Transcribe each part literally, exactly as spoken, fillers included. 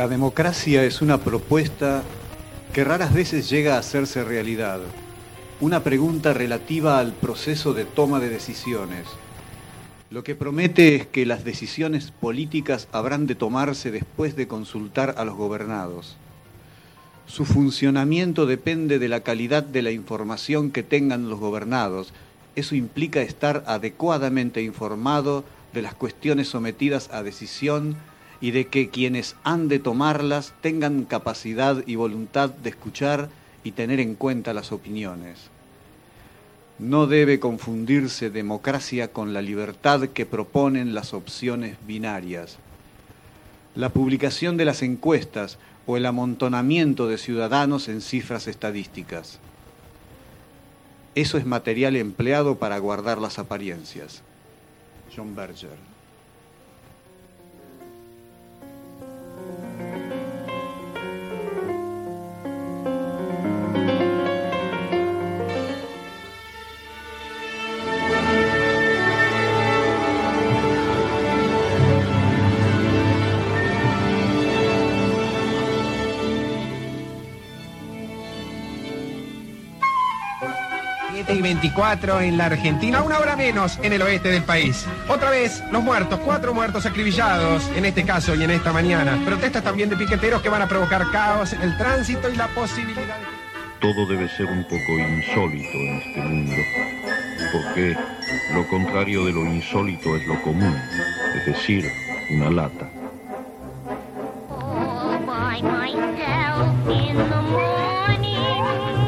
La democracia es una propuesta que raras veces llega a hacerse realidad. Una pregunta relativa al proceso de toma de decisiones. Lo que promete es que las decisiones políticas habrán de tomarse después de consultar a los gobernados. Su funcionamiento depende de la calidad de la información que tengan los gobernados. Eso implica estar adecuadamente informado de las cuestiones sometidas a decisión y de que quienes han de tomarlas tengan capacidad y voluntad de escuchar y tener en cuenta las opiniones. No debe confundirse democracia con la libertad que proponen las opciones binarias. La publicación de las encuestas o el amontonamiento de ciudadanos en cifras estadísticas. Eso es material empleado para guardar las apariencias. John Berger. siete y veinticuatro en la Argentina, una hora menos en el oeste del país. Otra vez, los muertos, cuatro muertos acribillados, en este caso y en esta mañana. Protestas también de piqueteros que van a provocar caos en el tránsito y la posibilidad de... Todo debe ser un poco insólito en este mundo, porque lo contrario de lo insólito es lo común, es decir, una lata. All by myself in the morning.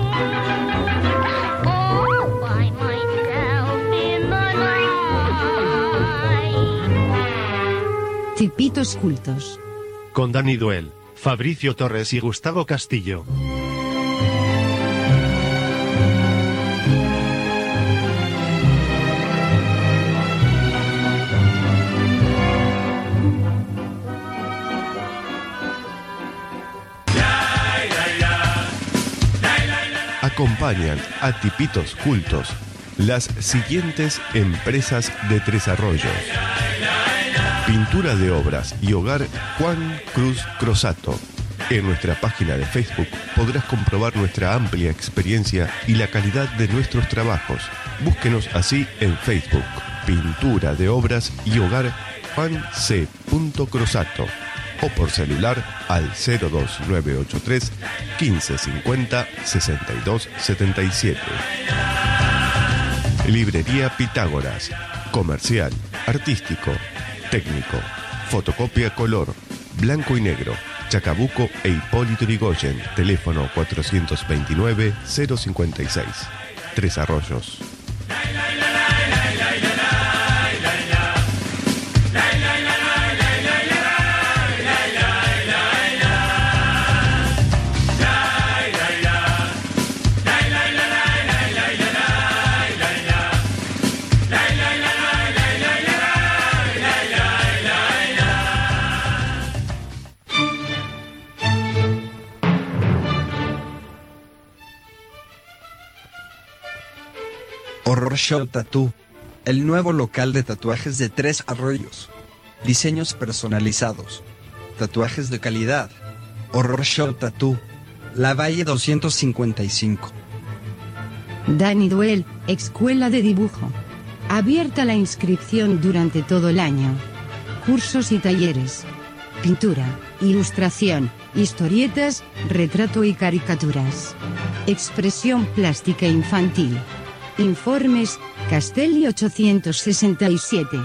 All by myself in the night. Tipitos cultos. Con Dani Duel, Fabricio Torres y Gustavo Castillo. Acompañan a Tipitos Cultos las siguientes empresas de Tres Arroyos. Pintura de obras y hogar Juan Cruz Crosato. En nuestra página de Facebook podrás comprobar nuestra amplia experiencia y la calidad de nuestros trabajos. Búsquenos así en Facebook. Pintura de obras y hogar Juan C. Crosato. O por celular al cero dos nueve ocho tres, quince cincuenta, sesenta y dos setenta y siete. Librería Pitágoras. Comercial, artístico, técnico, fotocopia color, blanco y negro, Chacabuco e Hipólito Yrigoyen. Teléfono cuatrocientos veintinueve, cero cincuenta y seis. Tres Arroyos. Horror Show Tattoo, el nuevo local de tatuajes de Tres Arroyos. Diseños personalizados. Tatuajes de calidad. Horror Show Tattoo, La Valle doscientos cincuenta y cinco. Dani Duel, Escuela de Dibujo. Abierta la inscripción durante todo el año. Cursos y talleres. Pintura, ilustración, historietas, retrato y caricaturas. Expresión plástica infantil. Informes, Castelli ochocientos sesenta y siete.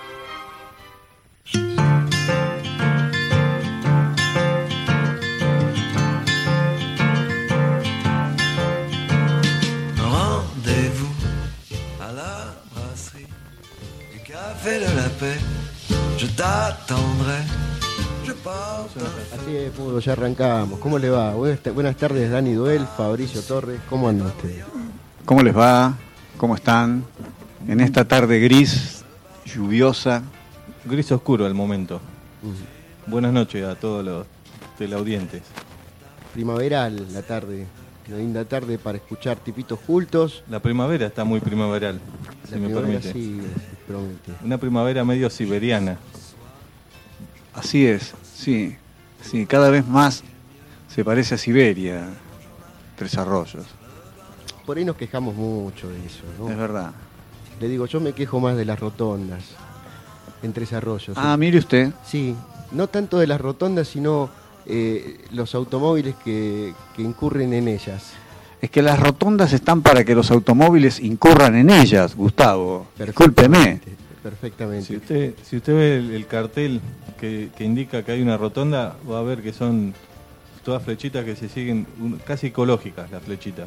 Rendez-vous à la brasserie du Café de la Paix. Je t'attendrai. Je pars. Así es, puro, ya arrancamos. ¿Cómo le va? Buenas tardes, Dani Duel, Fabricio Torres. ¿Cómo andan ustedes? ¿Cómo les va? ¿Cómo están? En esta tarde gris, lluviosa. Gris oscuro al momento. Uh-huh. Buenas noches a todos los teleaudientes. Primaveral la tarde. Una linda tarde para escuchar Tipitos Cultos. La primavera está muy primaveral, la si me permite. Sí, promete. Una primavera medio siberiana. Así es, sí. Sí, cada vez más se parece a Siberia, Tres Arroyos. Por ahí nos quejamos mucho de eso, ¿no? Es verdad. Le digo, yo me quejo más de las rotondas en Tres Arroyos. Ah, mire usted. Sí, no tanto de las rotondas, sino eh, los automóviles que, que incurren en ellas. Es que las rotondas están para que los automóviles incurran en ellas, Gustavo. Discúlpeme. Perfectamente. Si usted, si usted ve el, el cartel que, que indica que hay una rotonda, va a ver que son todas flechitas que se siguen, un, casi ecológicas las flechitas.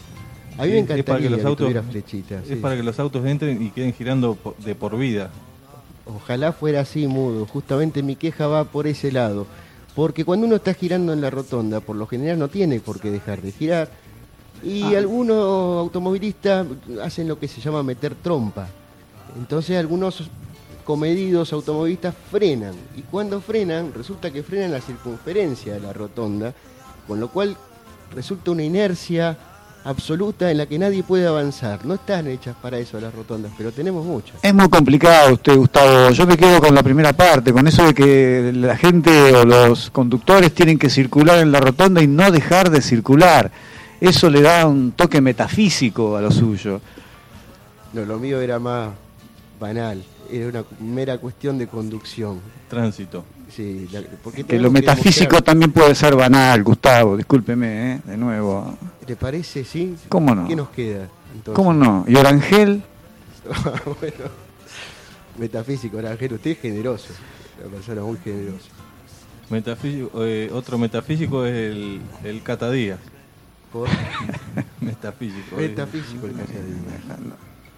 A mí me Es- encantaría es para que los que autos, tuviera flechitas, Es sí. para que los autos entren y queden girando po- de por vida. Ojalá fuera así, Mudo. Justamente mi queja va por ese lado. Porque cuando uno está girando en la rotonda, por lo general no tiene por qué dejar de girar. Y Ah. algunos automovilistas hacen lo que se llama meter trompa. Entonces algunos comedidos automovilistas frenan. Y cuando frenan, resulta que frenan la circunferencia de la rotonda. Con lo cual resulta una inercia absoluta en la que nadie puede avanzar. No están hechas para eso las rotondas, pero tenemos muchas. Es muy complicado usted, Gustavo. Yo me quedo con la primera parte, con eso de que la gente o los conductores tienen que circular en la rotonda y no dejar de circular. Eso le da un toque metafísico a lo suyo. No, lo mío era más banal, era una mera cuestión de conducción. Tránsito. Sí, la- porque Que lo tenemos metafísico demostrar- también puede ser banal, Gustavo. Discúlpeme, ¿eh? De nuevo. ¿Te parece, sí? ¿Cómo no? ¿Qué nos queda? Entonces? ¿Cómo no? ¿Y Orangel? Bueno, metafísico, Orangel, usted es generoso, una persona muy generosa. Metafísico, eh, otro metafísico es el, el Catadías. Por Metafísico. eh. metafísico el Catadías.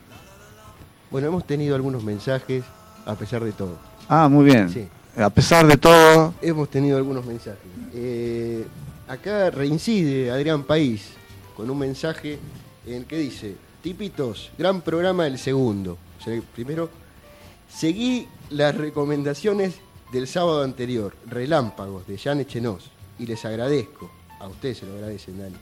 Bueno, hemos tenido algunos mensajes, a pesar de todo. Ah, muy bien. Sí. A pesar de todo, Hemos tenido algunos mensajes. Eh, acá reincide Adrián País con un mensaje en el que dice: Tipitos, gran programa el segundo. O sea, primero, seguí las recomendaciones del sábado anterior, Relámpagos, de Jan Echenós, y les agradezco. A ustedes se lo agradecen, Dani.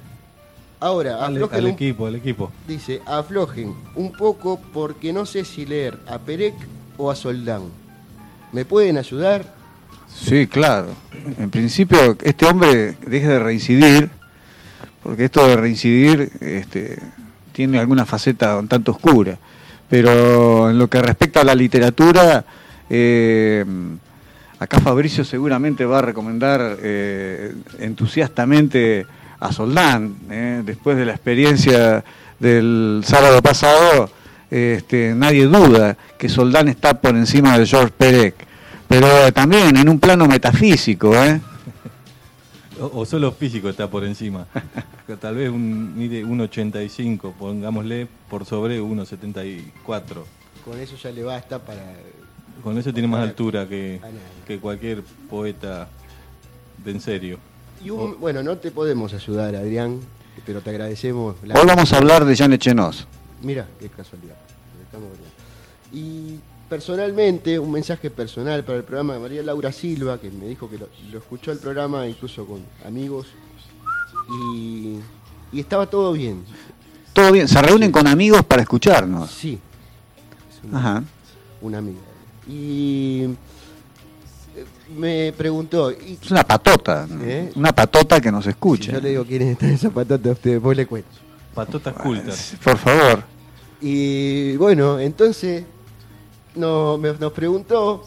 Ahora, Al, aflojen al un- equipo, al equipo. dice, aflojen un poco porque no sé si leer a Perec o a Soldán. ¿Me pueden ayudar? sí, claro. En principio, este hombre deje de reincidir, porque esto de reincidir este, tiene alguna faceta un tanto oscura. Pero en lo que respecta a la literatura, eh, acá Fabricio seguramente va a recomendar eh, entusiastamente a Soldán, eh, después de la experiencia del sábado pasado. Este, nadie duda que Soldán está por encima de George Perec, pero también en un plano metafísico, ¿eh? O, o solo físico está por encima. Tal vez un, mide uno ochenta y cinco, pongámosle por sobre uno setenta y cuatro. Con eso ya le basta para... Con eso tiene más altura que, A nadie. que cualquier poeta de en serio. Y un- bueno, no te podemos ayudar, Adrián, pero te agradecemos. la- Hoy vamos a hablar de Jan Echenós. Mira, qué casualidad. Estamos bien. Y personalmente, un mensaje personal para el programa de María Laura Silva, que me dijo que lo, lo escuchó el programa incluso con amigos, y, y estaba todo bien. Todo bien, se reúnen con amigos para escucharnos. Sí, es un, Ajá. un amigo. Y eh, me preguntó, ¿y Es una patota, ¿no? ¿Eh? Una patota que nos si escucha. yo le digo quiénes están en esa patata a ustedes? Vos le cuento. Patotas cultas. Por favor. Y bueno, entonces no, me- nos preguntó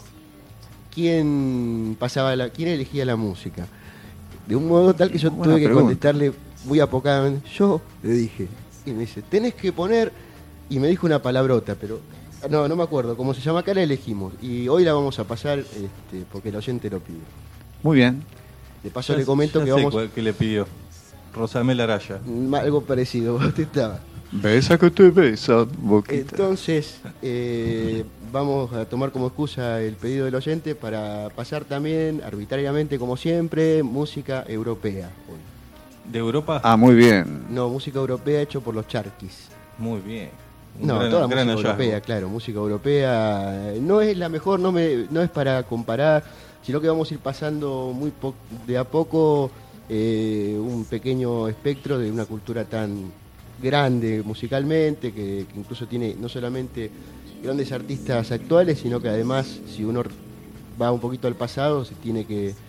quién pasaba la, quién elegía la música. De un modo tal que yo Buena tuve que pregunta. contestarle muy apocadamente. Yo le dije, y me dice, tenés que poner, y me dijo una palabrota, pero no, no me acuerdo cómo se llama, acá la elegimos. Y hoy la vamos a pasar este, porque el oyente lo pide. Muy bien. De paso Ya- le comento ya que sé vamos cuál que le pidió. Rosamel Araya. mm, algo parecido, usted estaba. Besa que te besa, boquita. Entonces, eh, vamos a tomar como excusa el pedido del oyente para pasar también, arbitrariamente como siempre, música europea. hoy. ¿De Europa? Ah, muy bien. No, música europea hecho por los Charquis. Muy bien. Un No, gran, toda gran música hallazgo. europea, claro, música europea. eh, No es la mejor, no, me, no es para comparar, sino que vamos a ir pasando muy po- de a poco eh, un pequeño espectro de una cultura tan grande musicalmente, que, que incluso tiene no solamente grandes artistas actuales, sino que además, si uno va un poquito al pasado, se tiene que,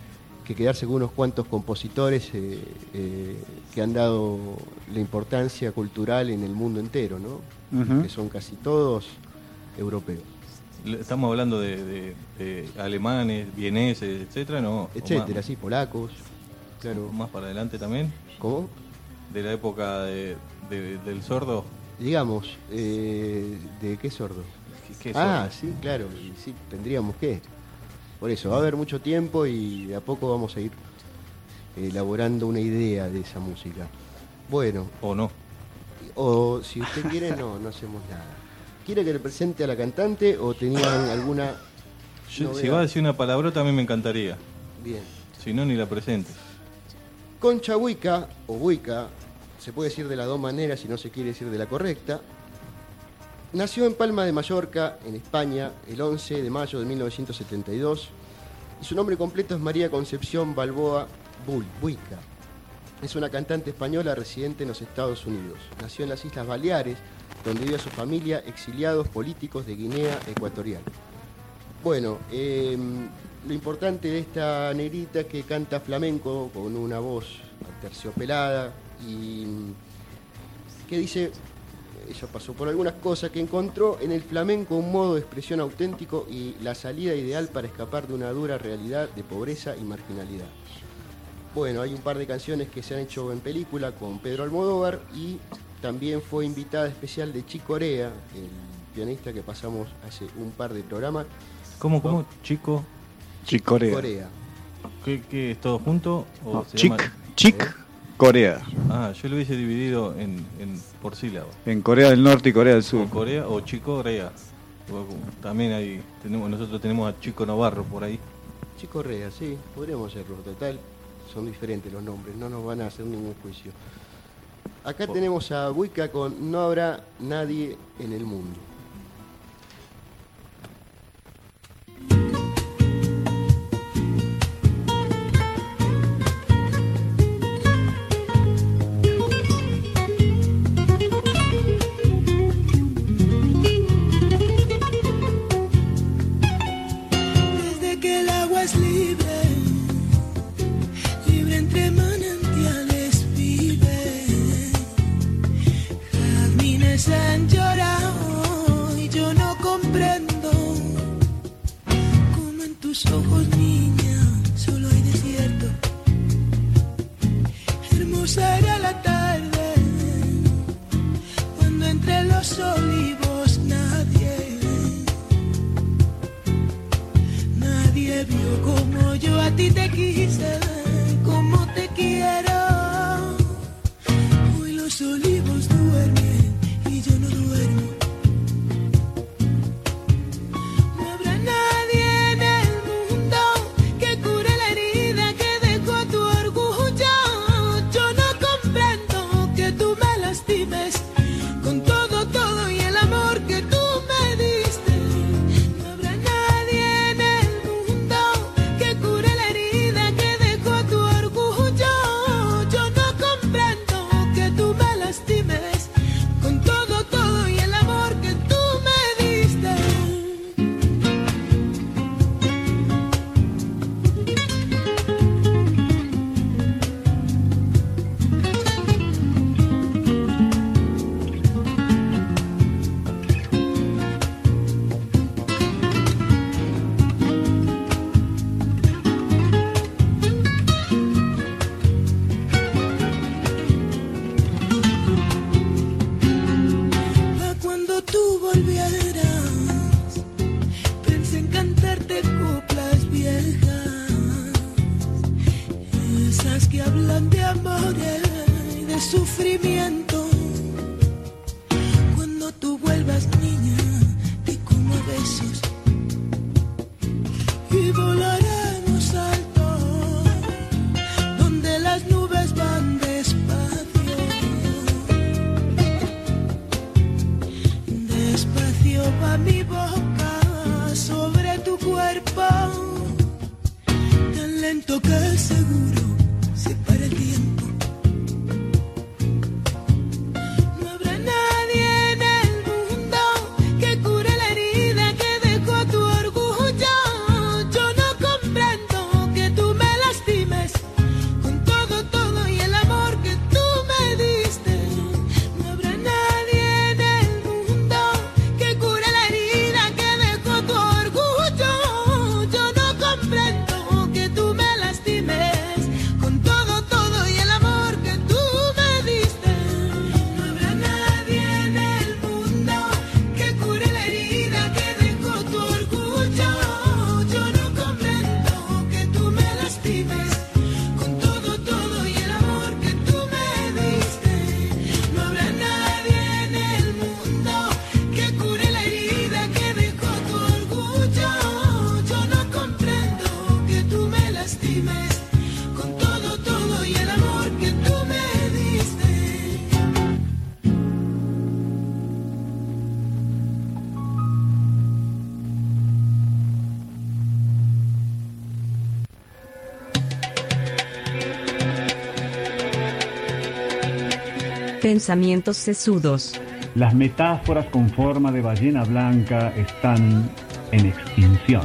que quedarse con unos cuantos compositores eh, eh, que han dado la importancia cultural en el mundo entero, ¿no? Uh-huh. Que son casi todos europeos. Estamos hablando de, de, de alemanes, vieneses, etcétera, ¿no? Etcétera, sí, polacos, claro. ¿Más para adelante también? ¿Cómo? De la época de, de, del sordo. Digamos, eh, ¿de qué sordo? ¿Qué, qué ah, sordo? sí, claro, y sí, tendríamos que. Por eso, va a haber mucho tiempo y de a poco vamos a ir elaborando una idea de esa música. Bueno. O no. O si usted quiere, no, no hacemos nada. ¿Quiere que le presente a la cantante o tenían alguna Yo, si va a decir una palabrota, a mí me encantaría. Bien. Si no, ni la presente. Concha Huica, o Huica, se puede decir de las dos maneras si no se quiere decir de la correcta, nació en Palma de Mallorca, en España, el once de mayo de mil novecientos setenta y dos, y su nombre completo es María Concepción Balboa Huica. Es una cantante española residente en los Estados Unidos. Nació en las Islas Baleares, donde vive su familia, exiliados políticos de Guinea Ecuatorial. Bueno, eh, lo importante de esta negrita es que canta flamenco con una voz terciopelada y que dice, ella pasó por algunas cosas, que encontró en el flamenco un modo de expresión auténtico y la salida ideal para escapar de una dura realidad de pobreza y marginalidad. Bueno, hay un par de canciones que se han hecho en película con Pedro Almodóvar y también fue invitada especial de Chick Corea, el pianista que pasamos hace un par de programas. ¿Cómo, cómo? Chico. Chick Corea. Corea. ¿Qué, qué es todo junto? O No, se Chick, llama... Chick ¿Eh? Corea. Ah, yo lo hubiese dividido en, en por sílabas. En Corea del Norte y Corea del Sur. O Corea o Chico Corea. También hay, tenemos, nosotros tenemos a Chico Navarro por ahí. Chick Corea, sí, podríamos hacerlo. Total, son diferentes los nombres, no nos van a hacer ningún juicio. Acá por... tenemos a Huica con No habrá nadie en el mundo. Han llorado y yo no comprendo cómo en tus ojos, niña, solo hay desierto. Hermosa era la tarde cuando entre los olivos nadie, nadie vio como yo a ti te quise, como te quiero. Hoy los olivos duermen y yo no duermo. No habrá nadie en el mundo que cure la herida que dejó tu orgullo. Yo no comprendo que tú me lastimes con todo, todo y el amor que tú me diste. No habrá nadie en el mundo que cure la herida que dejó tu orgullo. Yo no comprendo que tú me lastimes con todo, todo y el amor que tú me diste. Pa' cuando tú volvieras, pensé en cantarte coplas viejas, esas que hablan de amores y de sufrimiento. Cuando tú vuelvas, niña, te como a besos y volaremos alto, donde las nubes van despacio, despacio va mi boca sobre tu cuerpo, tan lento que seguro se para el tiempo. No habrá nadie en el mundo que cure la herida que dejó tu orgullo. Yo no comprendo que tú me lastimes Pensamientos sesudos. Las metáforas con forma de ballena blanca están en extinción.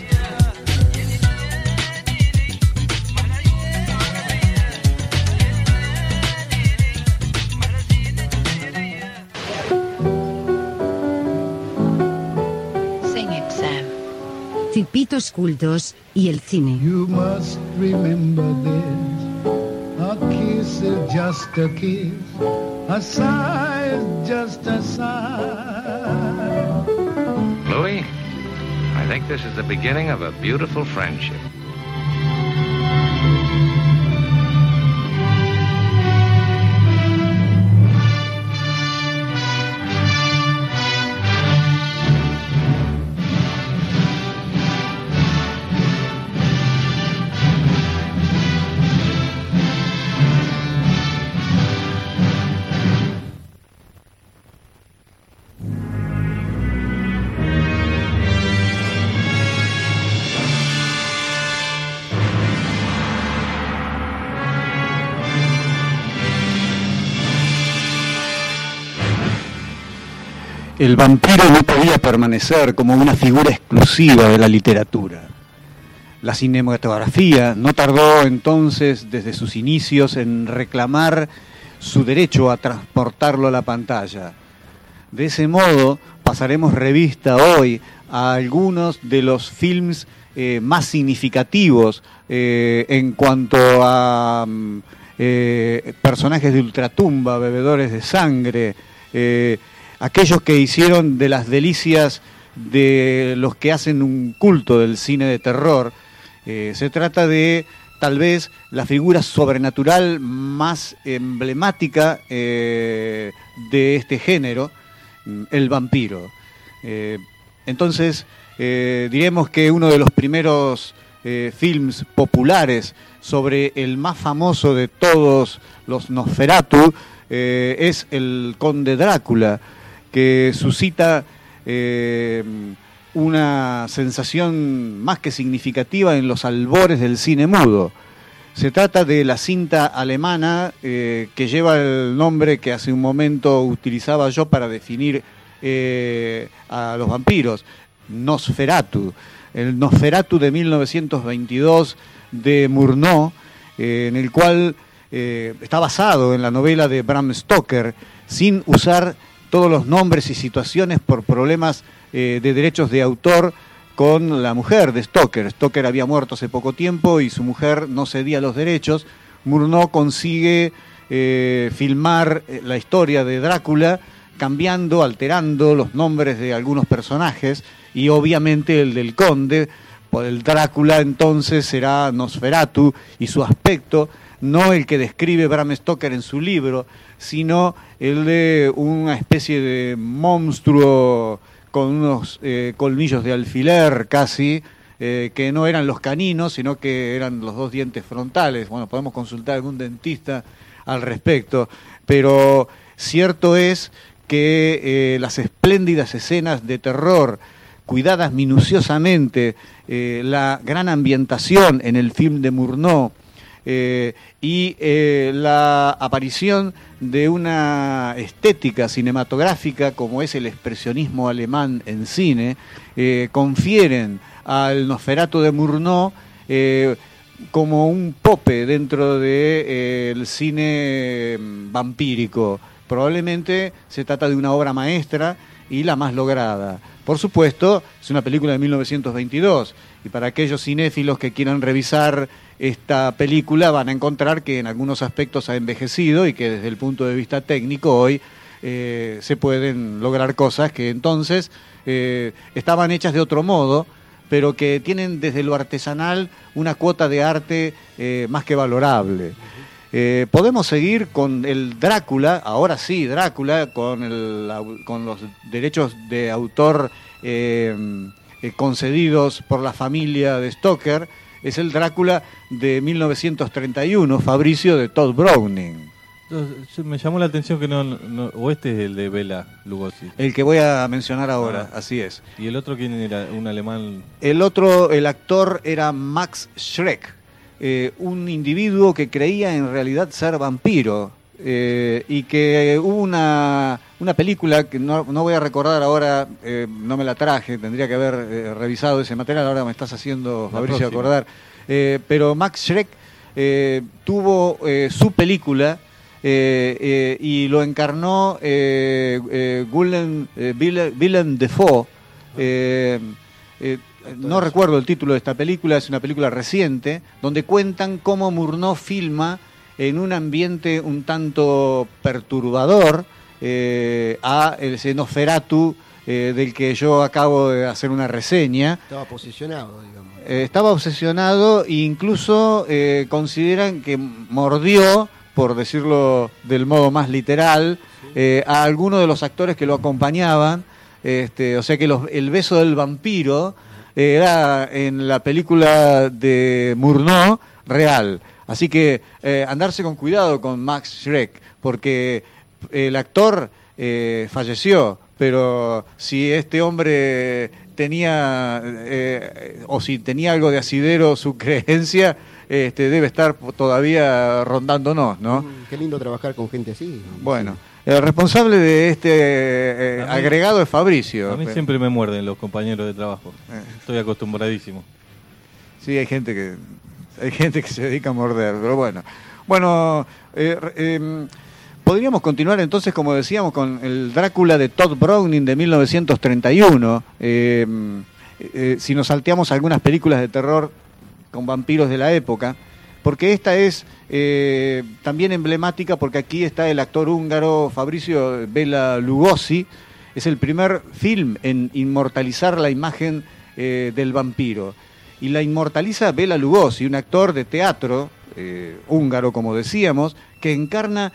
Tipitos cultos y el cine. You must remember this. A kiss is just a kiss. A sigh is just a sigh. Louis, I think this is the beginning of a beautiful friendship. El vampiro no podía permanecer como una figura exclusiva de la literatura. La cinematografía no tardó entonces desde sus inicios en reclamar su derecho a transportarlo a la pantalla. De ese modo pasaremos revista hoy a algunos de los films eh, más significativos eh, en cuanto a eh, personajes de ultratumba, bebedores de sangre, eh, aquellos que hicieron de las delicias de los que hacen un culto del cine de terror. Eh, se trata de, tal vez, la figura sobrenatural más emblemática eh, de este género, el vampiro. Eh, entonces, eh, diremos que uno de los primeros eh, films populares sobre el más famoso de todos los Nosferatu eh, es el Conde Drácula, que suscita eh, una sensación más que significativa en los albores del cine mudo. Se trata de la cinta alemana eh, que lleva el nombre que hace un momento utilizaba yo para definir eh, a los vampiros, Nosferatu. El Nosferatu de mil novecientos veintidós de Murnau, eh, en el cual eh, está basado en la novela de Bram Stoker, sin usar todos los nombres y situaciones por problemas eh, de derechos de autor con la mujer de Stoker. Stoker había muerto hace poco tiempo y su mujer no cedía los derechos. Murnau consigue eh, filmar la historia de Drácula cambiando, alterando los nombres de algunos personajes y obviamente el del conde. Por el Drácula entonces será Nosferatu y su aspecto no el que describe Bram Stoker en su libro, sino el de una especie de monstruo con unos eh, colmillos de alfiler casi, eh, que no eran los caninos, sino que eran los dos dientes frontales. Bueno, podemos consultar a algún dentista al respecto, pero cierto es que eh, las espléndidas escenas de terror, cuidadas minuciosamente, eh, la gran ambientación en el film de Murnau, Eh, y eh, la aparición de una estética cinematográfica como es el expresionismo alemán en cine, eh, confieren al Nosferatu de Murnau eh, como un pope dentro del de, eh, cine vampírico. Probablemente se trata de una obra maestra y la más lograda. Por supuesto, es una película de mil novecientos veintidós, y para aquellos cinéfilos que quieran revisar esta película van a encontrar que en algunos aspectos ha envejecido y que desde el punto de vista técnico hoy eh, se pueden lograr cosas que entonces eh, estaban hechas de otro modo, pero que tienen desde lo artesanal una cuota de arte eh, más que valorable. Eh, podemos seguir con el Drácula, ahora sí, Drácula, con, el, con los derechos de autor eh, eh, concedidos por la familia de Stoker. Es el Drácula de mil novecientos treinta y uno, Fabricio, de Todd Browning. Entonces, me llamó la atención que no, no... ¿O este es el de Bela Lugosi? El que voy a mencionar ahora, ah. Así es. ¿Y el otro quién era? ¿Un alemán? El otro, el actor era Max Schreck, eh, un individuo que creía en realidad ser vampiro. eh, y que hubo una, una película que no, no voy a recordar ahora, eh, no me la traje, tendría que haber eh, revisado ese material, ahora me estás haciendo, La Fabricio, próxima. acordar. Eh, pero Max Schreck eh, tuvo eh, su película eh, eh, y lo encarnó eh, eh, Willem, eh, Willem, Willem Dafoe. Eh, eh, no recuerdo el título de esta película, es una película reciente, donde cuentan cómo Murnau filma en un ambiente un tanto perturbador eh, a el Nosferatu eh, del que yo acabo de hacer una reseña. Estaba posicionado, digamos. Eh, estaba obsesionado e incluso eh, consideran que mordió, por decirlo del modo más literal, eh, a algunos de los actores que lo acompañaban. Este, o sea que los, el beso del vampiro eh, era en la película de Murnau real. Así que eh, andarse con cuidado con Max Schreck, porque el actor eh, falleció, pero si este hombre tenía, eh, o si tenía algo de asidero su creencia, este, debe estar todavía rondándonos, ¿no? Mm, qué lindo trabajar con gente así. Bueno, el responsable de este eh, A mí- agregado es Fabricio. A mí siempre me muerden los compañeros de trabajo. Estoy acostumbradísimo. Sí, hay gente que hay gente que se dedica a morder, pero bueno. Bueno, eh, eh, podríamos continuar entonces, como decíamos, con el Drácula de Todd Browning de mil novecientos treinta y uno. Eh, eh, si nos salteamos algunas películas de terror con vampiros de la época, porque esta es eh, también emblemática, porque aquí está el actor húngaro Fabricio Bela Lugosi. Es el primer film en inmortalizar la imagen eh, del vampiro. Y la inmortaliza Bela Lugosi, un actor de teatro eh, húngaro, como decíamos, que encarna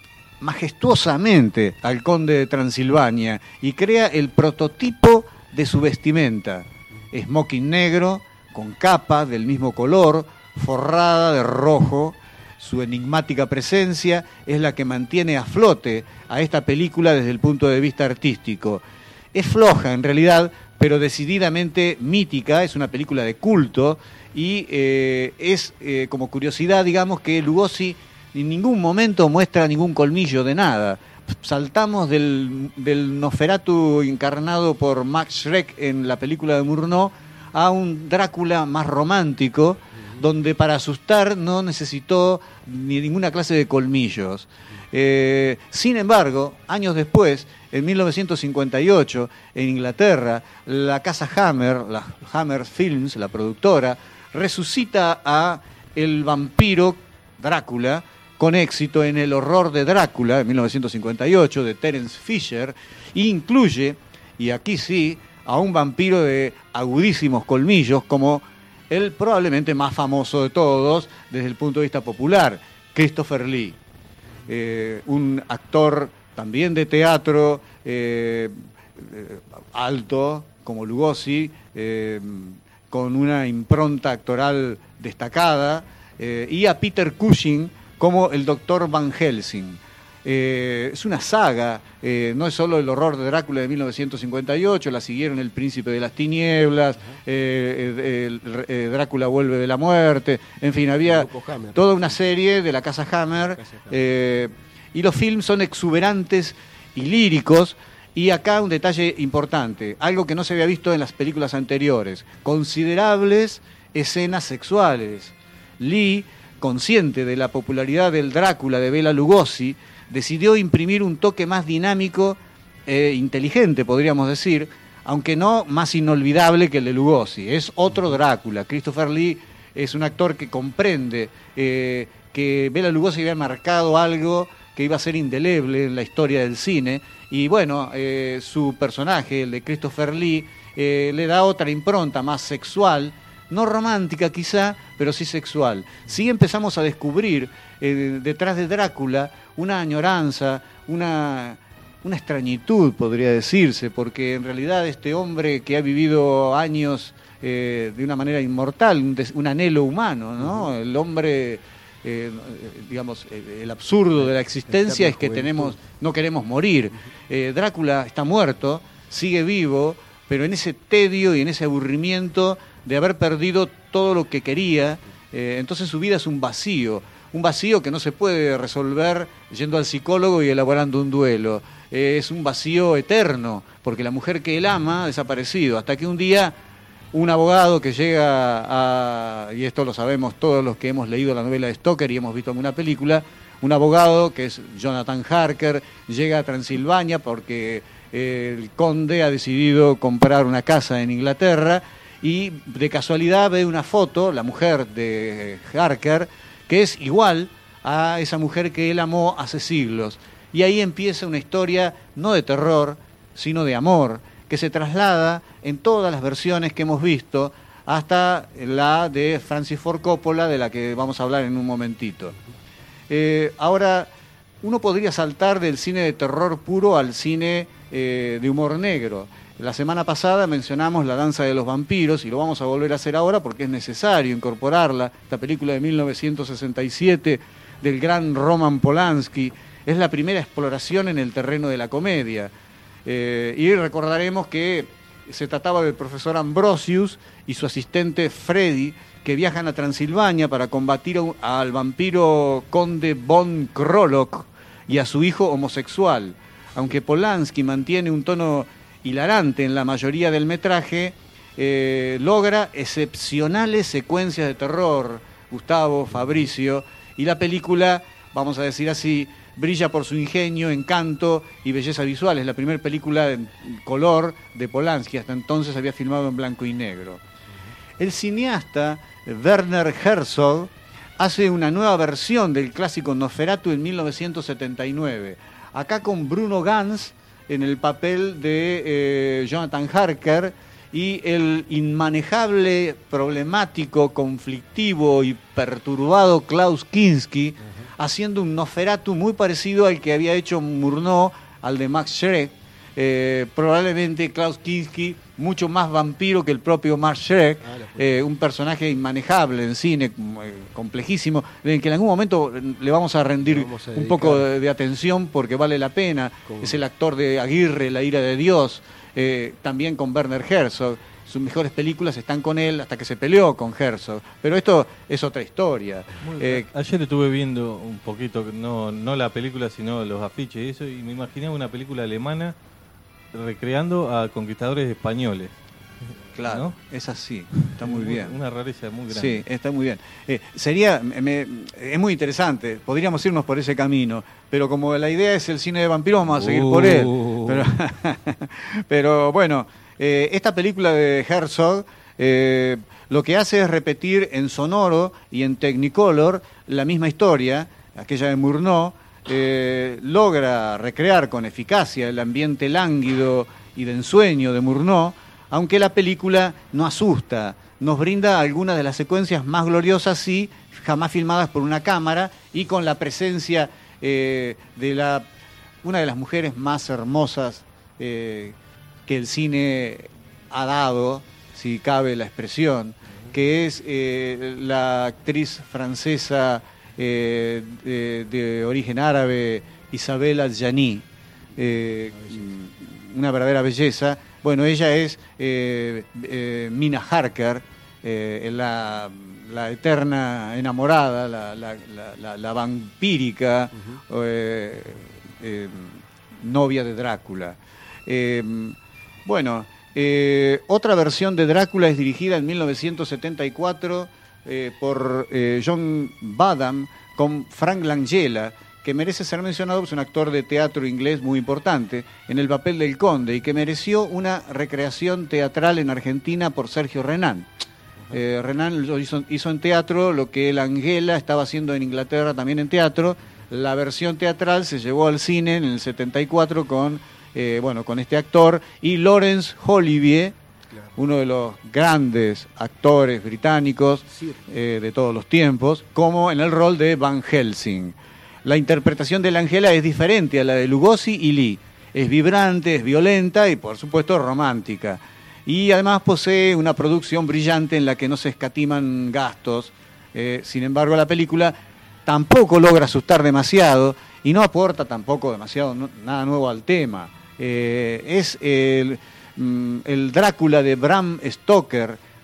majestuosamente al conde de Transilvania y crea el prototipo de su vestimenta. Smoking negro, con capa del mismo color, forrada de rojo. Su enigmática presencia es la que mantiene a flote a esta película desde el punto de vista artístico. Es floja en realidad, pero decididamente mítica, es una película de culto y eh, es eh, como curiosidad, digamos, que Lugosi en ningún momento muestra ningún colmillo de nada. Saltamos del, del Nosferatu encarnado por Max Schreck en la película de Murnau a un Drácula más romántico, donde para asustar no necesitó ni ninguna clase de colmillos. Eh, sin embargo, años después, en mil novecientos cincuenta y ocho, en Inglaterra, la casa Hammer, la Hammer Films, la productora, resucita a el vampiro Drácula con éxito en El horror de Drácula, en mil novecientos cincuenta y ocho, de Terence Fisher, e incluye, y aquí sí, a un vampiro de agudísimos colmillos, como el probablemente más famoso de todos desde el punto de vista popular, Christopher Lee. Eh, un actor también de teatro, eh, eh, alto, como Lugosi, eh, con una impronta actoral destacada, eh, y a Peter Cushing como el doctor Van Helsing. Eh, es una saga, eh, no es solo El horror de Drácula de mil novecientos cincuenta y ocho, la siguieron El príncipe de las tinieblas, eh, eh, el, eh, Drácula vuelve de la muerte, en fin, había toda una serie de la casa Hammer, eh, y los films son exuberantes y líricos. Y acá un detalle importante, algo que no se había visto en las películas anteriores: considerables escenas sexuales. Lee, consciente de la popularidad del Drácula de Bela Lugosi, decidió imprimir un toque más dinámico e inteligente, podríamos decir, aunque no más inolvidable que el de Lugosi. Es otro Drácula. Christopher Lee es un actor que comprende eh, que Bela Lugosi había marcado algo que iba a ser indeleble en la historia del cine, y bueno, eh, su personaje, el de Christopher Lee, eh, le da otra impronta más sexual, no romántica quizá, pero sí sexual. Sí empezamos a descubrir eh, detrás de Drácula una añoranza, una, una extrañitud, podría decirse, porque en realidad este hombre que ha vivido años eh, de una manera inmortal, un, des, un anhelo humano, ¿no? Uh-huh. El hombre, eh, digamos, el absurdo de la existencia es que tenemos, no queremos morir. Eh, Drácula está muerto, sigue vivo, pero en ese tedio y en ese aburrimiento de haber perdido todo lo que quería, eh, entonces su vida es un vacío, un vacío que no se puede resolver yendo al psicólogo y elaborando un duelo. Eh, es un vacío eterno, porque la mujer que él ama ha desaparecido, hasta que un día un abogado que llega a, y esto lo sabemos todos los que hemos leído la novela de Stoker y hemos visto alguna película, un abogado que es Jonathan Harker llega a Transilvania porque el conde ha decidido comprar una casa en Inglaterra y de casualidad ve una foto, la mujer de Harker, que es igual a esa mujer que él amó hace siglos. Y ahí empieza una historia no de terror, sino de amor, que se traslada en todas las versiones que hemos visto, hasta la de Francis Ford Coppola, de la que vamos a hablar en un momentito. Eh, ahora, uno podría saltar del cine de terror puro al cine eh, de humor negro. La semana pasada mencionamos La danza de los vampiros, y lo vamos a volver a hacer ahora porque es necesario incorporarla. Esta película de mil novecientos sesenta y siete del gran Roman Polanski es la primera exploración en el terreno de la comedia. Eh, y recordaremos que se trataba del profesor Ambrosius y su asistente Freddy, que viajan a Transilvania para combatir a, al vampiro conde von Krolok y a su hijo homosexual. Aunque Polanski mantiene un tono hilarante en la mayoría del metraje, eh, logra excepcionales secuencias de terror, Gustavo, Fabricio, y la película, vamos a decir así, brilla por su ingenio, encanto y belleza visual. Es la primera película en color de Polanski, hasta entonces había filmado en blanco y negro. El cineasta Werner Herzog hace una nueva versión del clásico Nosferatu en mil novecientos setenta y nueve, acá con Bruno Ganz en el papel de eh, Jonathan Harker y el inmanejable, problemático, conflictivo y perturbado Klaus Kinski, haciendo un Nosferatu muy parecido al que había hecho Murnau, al de Max Schreck. Eh, probablemente Klaus Kinski mucho más vampiro que el propio Max Schreck, eh, un personaje inmanejable en cine, eh, complejísimo, en el que en algún momento le vamos a rendir vamos a un poco de, de atención porque vale la pena. ¿Cómo? Es el actor de Aguirre, La ira de Dios, eh, también con Werner Herzog. Sus mejores películas están con él hasta que se peleó con Herzog. Pero esto es otra historia. Eh, Ayer estuve viendo un poquito, no, no la película, sino los afiches y eso, y me imaginaba una película alemana recreando a conquistadores españoles. Claro, ¿no? Es así, está muy bien. Una rareza muy grande. Sí, está muy bien. Eh, sería, me, es muy interesante, podríamos irnos por ese camino, pero como la idea es el cine de vampiros, vamos a seguir uh. por él. Pero, pero bueno, eh, esta película de Herzog eh, lo que hace es repetir en sonoro y en Technicolor la misma historia, aquella de Murnau. Eh, logra recrear con eficacia el ambiente lánguido y de ensueño de Murnau, aunque la película no asusta, nos brinda algunas de las secuencias más gloriosas, sí, jamás filmadas por una cámara, y con la presencia eh, de la, una de las mujeres más hermosas eh, que el cine ha dado, si cabe la expresión, que es eh, la actriz francesa Eh, de, de origen árabe, Isabelle Adjani, eh, una verdadera belleza. Bueno, ella es eh, eh, Mina Harker, eh, la, la eterna enamorada, la, la, la, la vampírica uh-huh. eh, eh, novia de Drácula. Eh, bueno, eh, otra versión de Drácula es dirigida en mil novecientos setenta y cuatro Eh, por eh, John Badham con Frank Langella, que merece ser mencionado, es un actor de teatro inglés muy importante, en el papel del conde, y que mereció una recreación teatral en Argentina por Sergio Renán. Uh-huh. eh, Renán hizo, hizo en teatro lo que Langella estaba haciendo en Inglaterra también en teatro. La versión teatral se llevó al cine en el setenta y cuatro con, eh, bueno, con este actor, y Laurence Olivier, uno de los grandes actores británicos eh, de todos los tiempos, como en el rol de Van Helsing. La interpretación de Langella es diferente a la de Lugosi y Lee. Es vibrante, es violenta y, por supuesto, romántica. Y además posee una producción brillante en la que no se escatiman gastos. Eh, sin embargo, la película tampoco logra asustar demasiado y no aporta tampoco demasiado no, nada nuevo al tema. Eh, es el... el Drácula de Bram Stoker,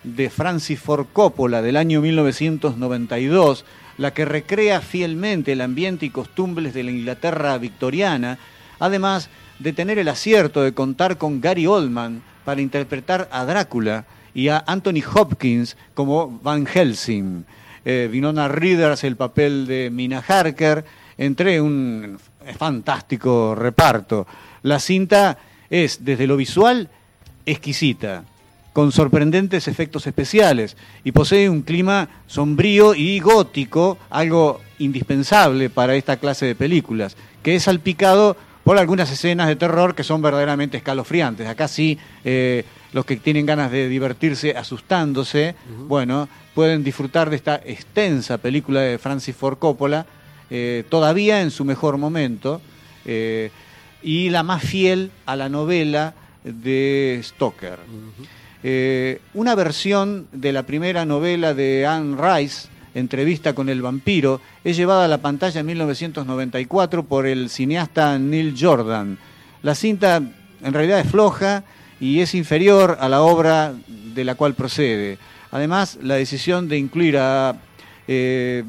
de Francis Ford Coppola del año mil novecientos noventa y dos, la que recrea fielmente el ambiente y costumbres de la Inglaterra victoriana, además de tener el acierto de contar con Gary Oldman para interpretar a Drácula y a Anthony Hopkins como Van Helsing. Eh, Winona Ryder hace el papel de Mina Harker, entre un fantástico reparto. La cinta es, desde lo visual, exquisita, con sorprendentes efectos especiales, y posee un clima sombrío y gótico, algo indispensable para esta clase de películas, que es salpicado por algunas escenas de terror que son verdaderamente escalofriantes. Acá sí, eh, los que tienen ganas de divertirse asustándose, uh-huh. bueno, pueden disfrutar de esta extensa película de Francis Ford Coppola, eh, todavía en su mejor momento, eh, y la más fiel a la novela de Stoker. Uh-huh. Eh, una versión de la primera novela de Anne Rice, Entrevista con el vampiro, es llevada a la pantalla en mil novecientos noventa y cuatro por el cineasta Neil Jordan. La cinta en realidad es floja y es inferior a la obra de la cual procede. Además, la decisión de incluir a, eh,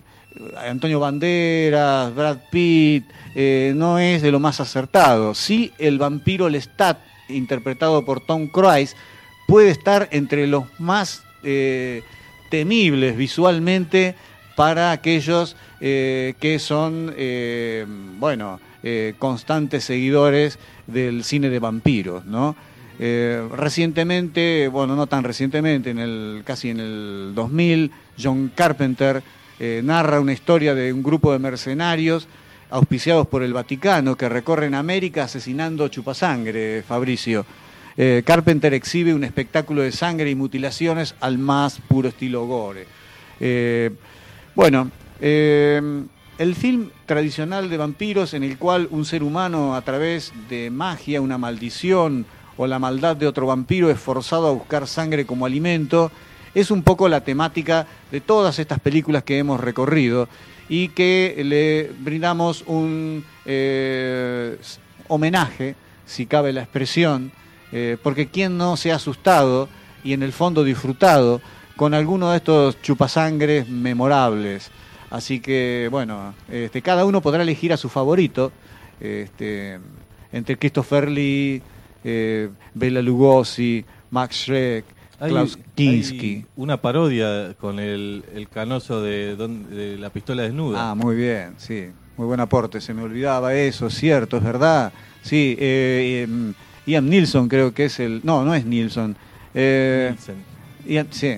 a Antonio Banderas, Brad Pitt, eh, no es de lo más acertado. Sí, el vampiro Lestat, interpretado por Tom Cruise, puede estar entre los más eh, temibles visualmente para aquellos eh, que son, eh, bueno, eh, constantes seguidores del cine de vampiros, ¿no? Eh, recientemente, bueno, no tan recientemente, en el casi en el dos mil, John Carpenter eh, narra una historia de un grupo de mercenarios auspiciados por el Vaticano que recorren América asesinando chupasangre, Fabricio. Eh, Carpenter exhibe un espectáculo de sangre y mutilaciones al más puro estilo gore. Eh, bueno, eh, el film tradicional de vampiros en el cual un ser humano a través de magia, una maldición o la maldad de otro vampiro es forzado a buscar sangre como alimento, es un poco la temática de todas estas películas que hemos recorrido y que le brindamos un eh, homenaje, si cabe la expresión, Eh, porque quién no se ha asustado y en el fondo disfrutado con alguno de estos chupasangres memorables. Así que, bueno, este, cada uno podrá elegir a su favorito, este, entre Christopher Lee, eh, Bela Lugosi, Max Schreck, hay, Klaus Kinski. Hay una parodia con el, el canoso de, don, de La pistola desnuda. Ah, muy bien, sí. Muy buen aporte, se me olvidaba eso, cierto, es verdad. Sí, eh, eh, Ian Nilsson creo que es el... No, no es Nilsson. Eh, Nielsen. Ian, sí.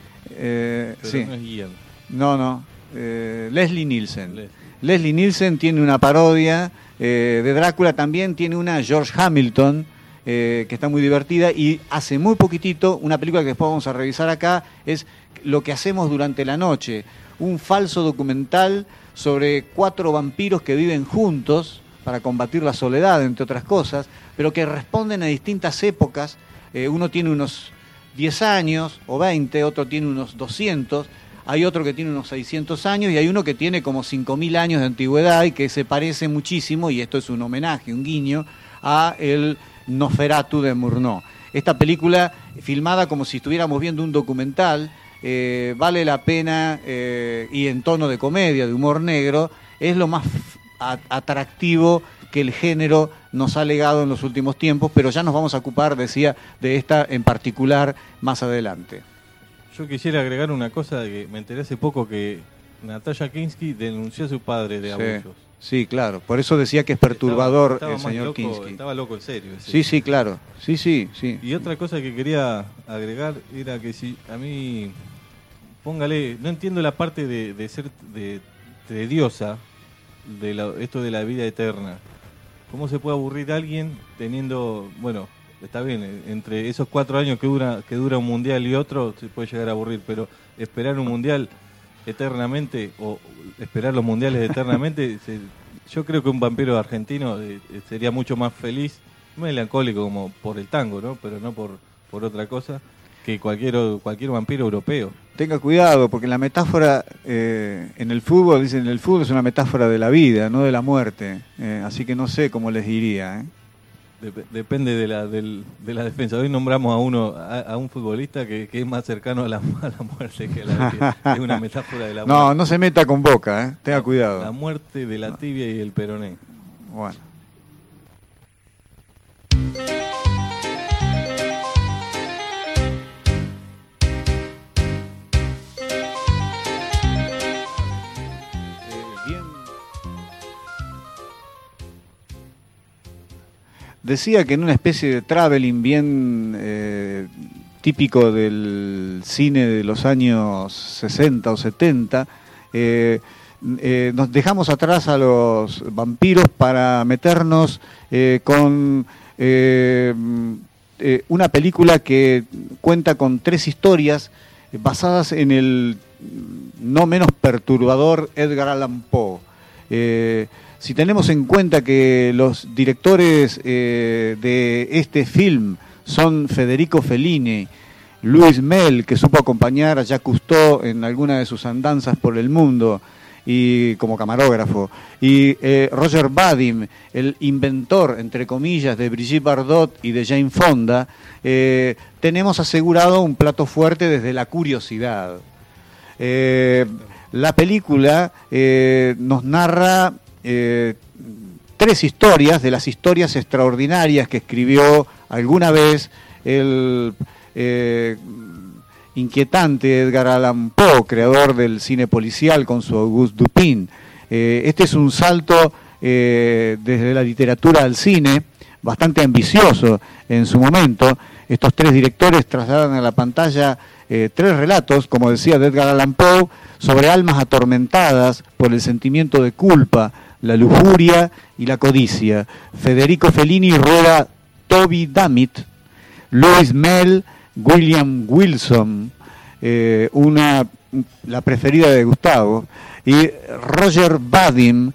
Eh, Pero sí. no es Ian. No, no. Eh, Leslie Nielsen. Les. Leslie Nielsen tiene una parodia eh, de Drácula, también tiene una George Hamilton, eh, que está muy divertida, y hace muy poquitito, una película que después vamos a revisar acá, es Lo que hacemos durante la noche, un falso documental sobre cuatro vampiros que viven juntos para combatir la soledad, entre otras cosas, pero que responden a distintas épocas. Eh, uno tiene unos diez años o veinte, otro tiene unos doscientos, hay otro que tiene unos seiscientos años y hay uno que tiene como cinco mil años de antigüedad y que se parece muchísimo, y esto es un homenaje, un guiño, a el Nosferatu de Murnau. Esta película, filmada como si estuviéramos viendo un documental, eh, vale la pena, eh, y en tono de comedia, de humor negro, es lo más atractivo que el género nos ha legado en los últimos tiempos, pero ya nos vamos a ocupar, decía, de esta en particular más adelante. Yo quisiera agregar una cosa que me enteré hace poco, que Natasha Kinski denunció a su padre de Sí, abusos. sí, claro, por eso decía que es perturbador Estaba- estaba el más señor loco, Kinski. Estaba loco en serio. ese. Sí, sí, claro, sí, sí, sí. Y otra cosa que quería agregar era que si a mí, póngale, no entiendo la parte de, de ser de, de diosa, de la- esto de la vida eterna. ¿Cómo se puede aburrir a alguien teniendo, bueno, está bien, entre esos cuatro años que dura que dura un mundial y otro se puede llegar a aburrir, pero esperar un mundial eternamente o esperar los mundiales eternamente, se- yo creo que un vampiro argentino eh, sería mucho más feliz, melancólico como por el tango, ¿no? Pero no por por otra cosa, que cualquier o- cualquier vampiro europeo. Tenga cuidado, porque la metáfora eh, en el fútbol, dicen, el fútbol es una metáfora de la vida, no de la muerte. Eh, así que no sé cómo les diría. ¿eh? Dep- depende de la, del, de la defensa. Hoy nombramos a uno, a, a un futbolista que, que es más cercano a la, a la muerte que a la vida. Es una metáfora de la muerte. No, no se meta con Boca, ¿eh? Tenga cuidado. La muerte de la tibia y el peroné. Bueno. Decía que en una especie de traveling bien eh, típico del cine de los años sesenta o setenta, eh, eh, nos dejamos atrás a los vampiros para meternos eh, con eh, eh, una película que cuenta con tres historias basadas en el no menos perturbador Edgar Allan Poe. Eh, Si tenemos en cuenta que los directores eh, de este film son Federico Fellini, Louis Malle, que supo acompañar a Jacques Cousteau en alguna de sus andanzas por el mundo y como camarógrafo, y eh, Roger Vadim, el inventor, entre comillas, de Brigitte Bardot y de Jane Fonda, eh, tenemos asegurado un plato fuerte desde la curiosidad. Eh, la película eh, nos narra Eh, tres historias de las historias extraordinarias que escribió alguna vez el eh, inquietante Edgar Allan Poe, creador del cine policial con su Auguste Dupin. Eh, este es un salto eh, desde la literatura al cine, bastante ambicioso en su momento. Estos tres directores trasladan a la pantalla eh, tres relatos, como decía, de Edgar Allan Poe, sobre almas atormentadas por el sentimiento de culpa, la lujuria y la codicia. Federico Fellini rueda Toby Dammit, Louis Malle, William Wilson, eh, una, la preferida de Gustavo, y Roger Vadim,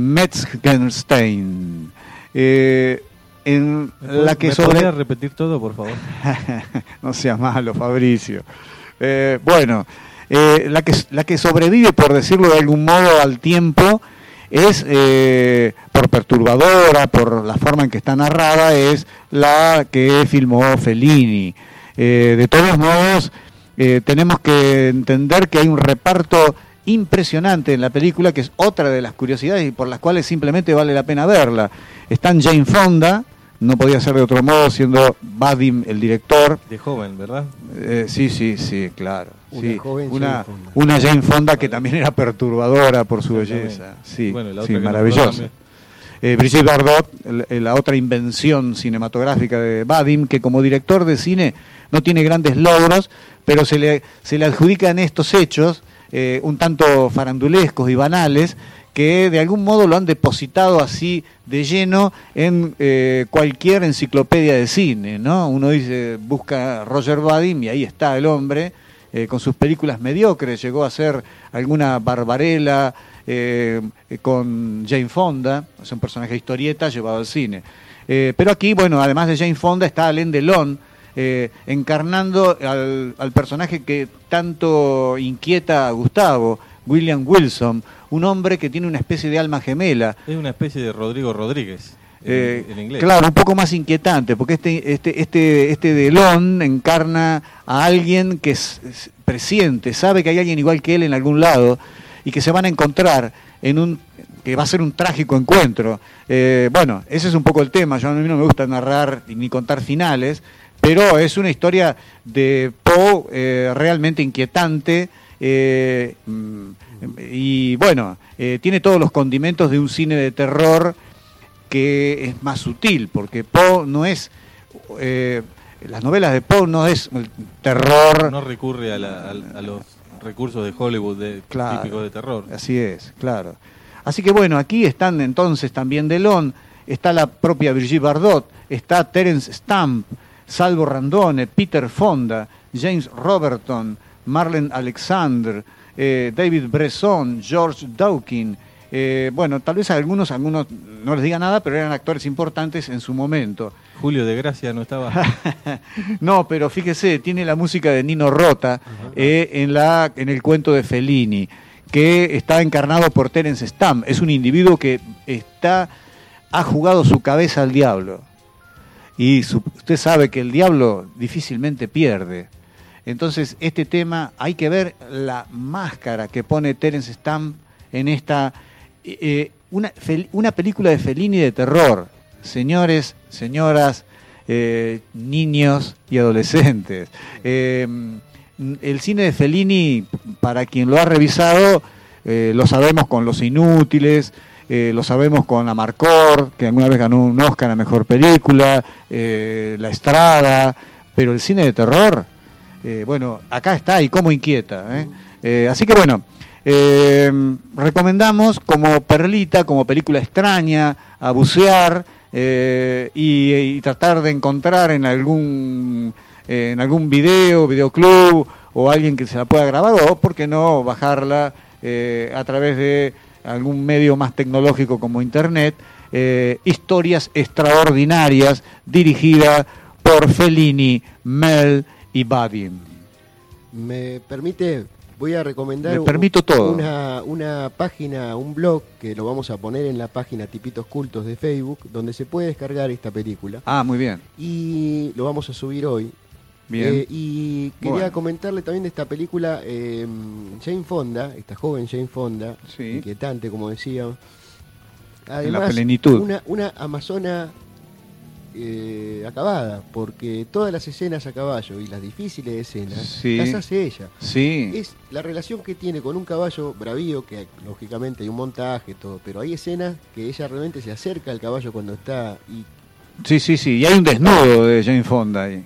Metzgerstein. Eh, en la que ¿Me sobre... podría repetir todo, por favor? No sea malo, Fabricio. Eh, bueno, eh, la, que, la que sobrevive, por decirlo de algún modo, al tiempo, es, eh, por perturbadora, por la forma en que está narrada, es la que filmó Fellini. Eh, de todos modos, eh, tenemos que entender que hay un reparto impresionante en la película, que es otra de las curiosidades y por las cuales simplemente vale la pena verla. Están Jane Fonda, no podía ser de otro modo siendo Vadim el director. De joven, ¿verdad? Eh, sí, sí, sí, claro. Una sí. joven una, Jane Fonda. una Jane Fonda que también era perturbadora por su belleza. Sí, Bueno, la sí, otra que maravillosa. Eh, Brigitte Bardot, el- la otra invención cinematográfica de Vadim, que como director de cine no tiene grandes logros, pero se le, se le adjudican estos hechos eh, un tanto farandulescos y banales, que de algún modo lo han depositado así de lleno en eh, cualquier enciclopedia de cine, ¿no? Uno dice, busca Roger Vadim y ahí está el hombre, eh, con sus películas mediocres, llegó a hacer alguna Barbarella eh, con Jane Fonda, es un personaje de historieta llevado al cine. Eh, pero aquí, bueno, además de Jane Fonda está Alain Delon, eh, encarnando al, al personaje que tanto inquieta a Gustavo, William Wilson, un hombre que tiene una especie de alma gemela. Es una especie de Rodrigo Rodríguez, en, Eh, en inglés. claro, un poco más inquietante, porque este, este, este, este Delon encarna a alguien que es, es presiente, sabe que hay alguien igual que él en algún lado y que se van a encontrar en un que va a ser un trágico encuentro. Eh, bueno, ese es un poco el tema. Yo a mí no me gusta narrar ni contar finales, pero es una historia de Poe eh, realmente inquietante. Eh, y bueno, eh, tiene todos los condimentos de un cine de terror que es más sutil, porque Poe no es, eh, las novelas de Poe no es el terror. No recurre a, la- a- a los recursos de Hollywood de, Claro, típicos de terror. Así es, claro. Así que bueno, aquí están entonces también Delon, está la propia Brigitte Bardot, está Terence Stamp, Salvo Randone, Peter Fonda, James Robertson, Marlene Alexander, eh, David Bresson, George Dawkins. Eh, bueno, tal vez a algunos, algunos no les diga nada, pero eran actores importantes en su momento. Julio de Gracia no estaba. No, pero fíjese, tiene la música de Nino Rota eh, en, la, en el cuento de Fellini, que está encarnado por Terence Stamp. Es un individuo que está, ha jugado su cabeza al diablo. y su, usted sabe que el diablo difícilmente pierde. Entonces, este tema, hay que ver la máscara que pone Terence Stamp en esta, eh, una, una película de Fellini de terror. Señores, señoras, eh, niños y adolescentes. Eh, el cine de Fellini, para quien lo ha revisado, eh, lo sabemos con Los Inútiles, eh, lo sabemos con Amarcord, que alguna vez ganó un Oscar a Mejor Película, eh, La Estrada, pero el cine de terror, eh, bueno, acá está y cómo inquieta. ¿eh? Eh, así que bueno, eh, recomendamos como perlita, como película extraña, a bucear, Eh, y, y tratar de encontrar en algún eh, en algún video, videoclub o alguien que se la pueda grabar, o por qué no bajarla eh, a través de algún medio más tecnológico como internet. eh, Historias extraordinarias, dirigida por Fellini, Mel y Buddy. ¿Me permite? Voy a recomendar Me permito todo. Una, una página, un blog, que lo vamos a poner en la página Tipitos Cultos de Facebook, donde se puede descargar esta película. Ah, muy bien. Y lo vamos a subir hoy. Bien. Eh, y quería Bueno. comentarle también de esta película, eh, Jane Fonda, esta joven Jane Fonda, Sí. inquietante, como decía. Además, En la plenitud. Una, una amazona eh, acabada, porque todas las escenas a caballo y las difíciles escenas Sí. las hace ella. Sí. Es la relación que tiene con un caballo bravío, que lógicamente hay un montaje, todo, pero hay escenas que ella realmente se acerca al caballo cuando está y Sí, sí, sí. Y hay un desnudo de Jane Fonda ahí.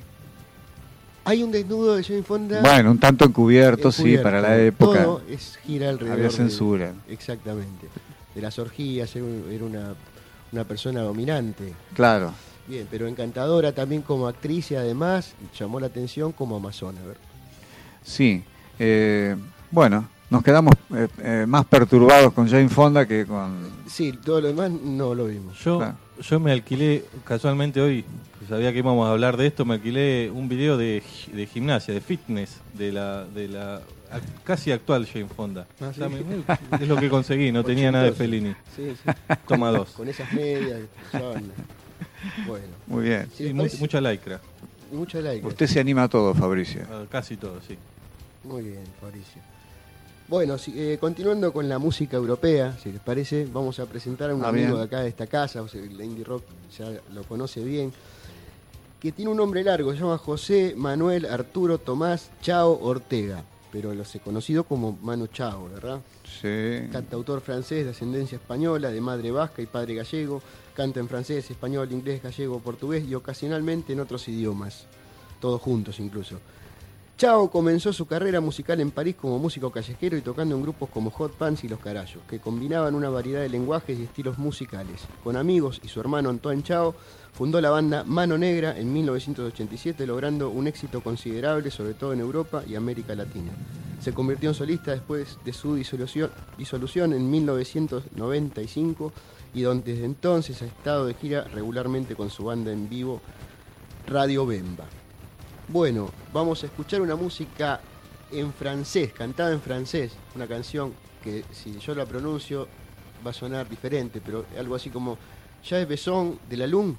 hay un desnudo de Jane Fonda. Bueno, un tanto encubierto, sí, encubierto. para la época. Todo es gira alrededor. Había de- censura. exactamente. De las orgías, era, un- era una, una persona dominante. Claro. Bien, pero encantadora también como actriz y además llamó la atención como amazona. A ver. Sí. Eh, bueno, nos quedamos eh, eh, más perturbados con Jane Fonda que con... Sí, todo lo demás no lo vimos. Yo, Claro. yo me alquilé, casualmente hoy, que sabía que íbamos a hablar de esto, me alquilé un video de, gi- de gimnasia, de fitness, de la, de la ac- casi actual Jane Fonda. Ah, O sea, sí. me- es lo que conseguí, no tenía nada de Fellini. Sí, sí. Toma dos. Con esas medias. son- Bueno. Muy bien. Si Sí, les mu- parece- mucha lycra. y mucho like. Usted se anima a todo, Fabricio. Ah, Casi todo, sí. Muy bien, Fabricio. Bueno, si- eh, continuando con la música europea, si les parece, vamos a presentar a un Ah, amigo bien. de acá de esta casa, o sea, el indie rock ya lo conoce bien, que tiene un nombre largo, se llama José Manuel Arturo Tomás Chao Ortega, pero lo sé conocido como Manu Chao, ¿verdad? Sí. Cantautor francés de ascendencia española, de madre vasca y padre gallego, canta en francés, español, inglés, gallego, portugués y ocasionalmente en otros idiomas, todos juntos incluso. Chao comenzó su carrera musical en París como músico callejero y tocando en grupos como Hot Pants y Los Carayos, que combinaban una variedad de lenguajes y estilos musicales. Con amigos y su hermano Antoine Chao, fundó la banda Mano Negra en mil novecientos ochenta y siete, logrando un éxito considerable, sobre todo en Europa y América Latina. Se convirtió en solista después de su disolución, disolución en mil novecientos noventa y cinco y donde desde entonces ha estado de gira regularmente con su banda en vivo Radio Bemba. Bueno, vamos a escuchar una música en francés, cantada en francés, una canción que si yo la pronuncio va a sonar diferente, pero algo así como J'ai besoin de la lune.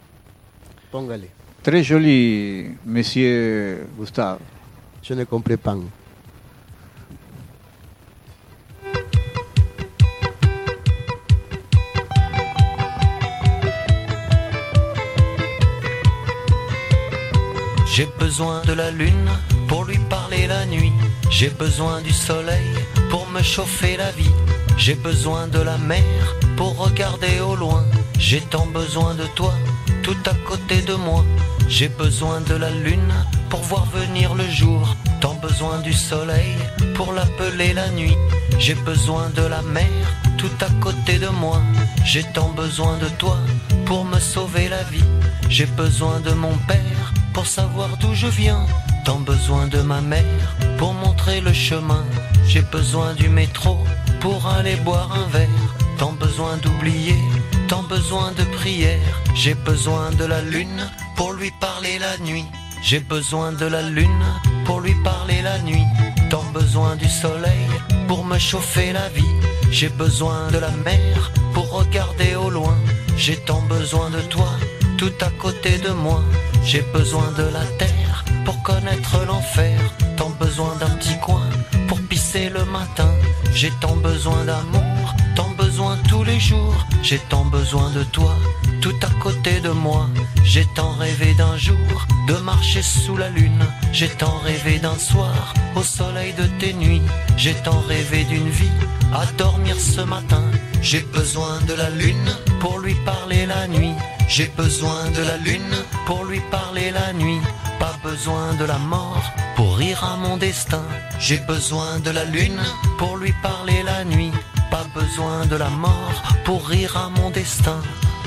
Póngale. Très joli, Monsieur Gustave. Je ne compré pan. J'ai besoin de la lune pour lui parler la nuit. J'ai besoin du soleil pour me chauffer la vie. J'ai besoin de la mer pour regarder au loin. J'ai tant besoin de toi, tout à côté de moi. J'ai besoin de la lune pour voir venir le jour. Tant besoin du soleil pour l'appeler la nuit. J'ai besoin de la mer tout à côté de moi. J'ai tant besoin de toi pour me sauver la vie. J'ai besoin de mon père pour savoir d'où je viens. Tant besoin de ma mère pour montrer le chemin. J'ai besoin du métro pour aller boire un verre. Tant besoin d'oublier, tant besoin de prière. J'ai besoin de la lune pour lui parler la nuit. J'ai besoin de la lune pour lui parler la nuit. Tant besoin du soleil pour me chauffer la vie. J'ai besoin de la mer pour regarder au loin. J'ai tant besoin de toi, tout à côté de moi. J'ai besoin de la terre pour connaître l'enfer. Tant besoin d'un petit coin pour pisser le matin. J'ai tant besoin d'amour, tant besoin tous les jours. J'ai tant besoin de toi, tout à côté de moi. J'ai tant rêvé d'un jour de marcher sous la lune. J'ai tant rêvé d'un soir au soleil de tes nuits. J'ai tant rêvé d'une vie à dormir ce matin. J'ai besoin de la lune pour lui parler la nuit. J'ai besoin de la lune pour lui parler la nuit. Pas besoin de la mort pour rire à mon destin. J'ai besoin de la lune pour lui parler la nuit. Pas besoin de la mort pour rire à mon destin.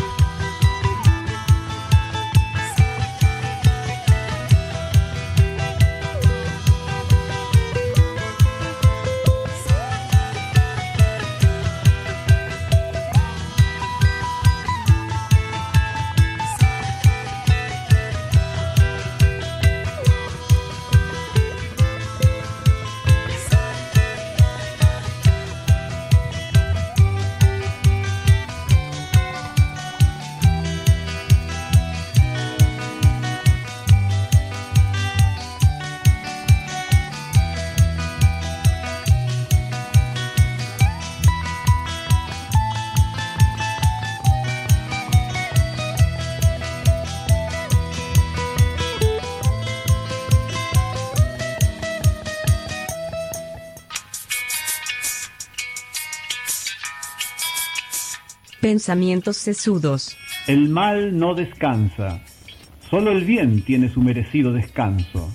Pensamientos sesudos. El mal no descansa, solo el bien tiene su merecido descanso.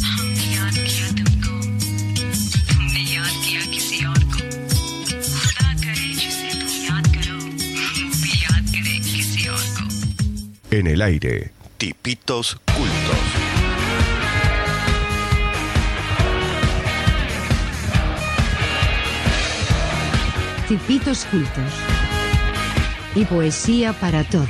En el aire, tipitos cultos. Tipitos cultos. Y poesía para todos.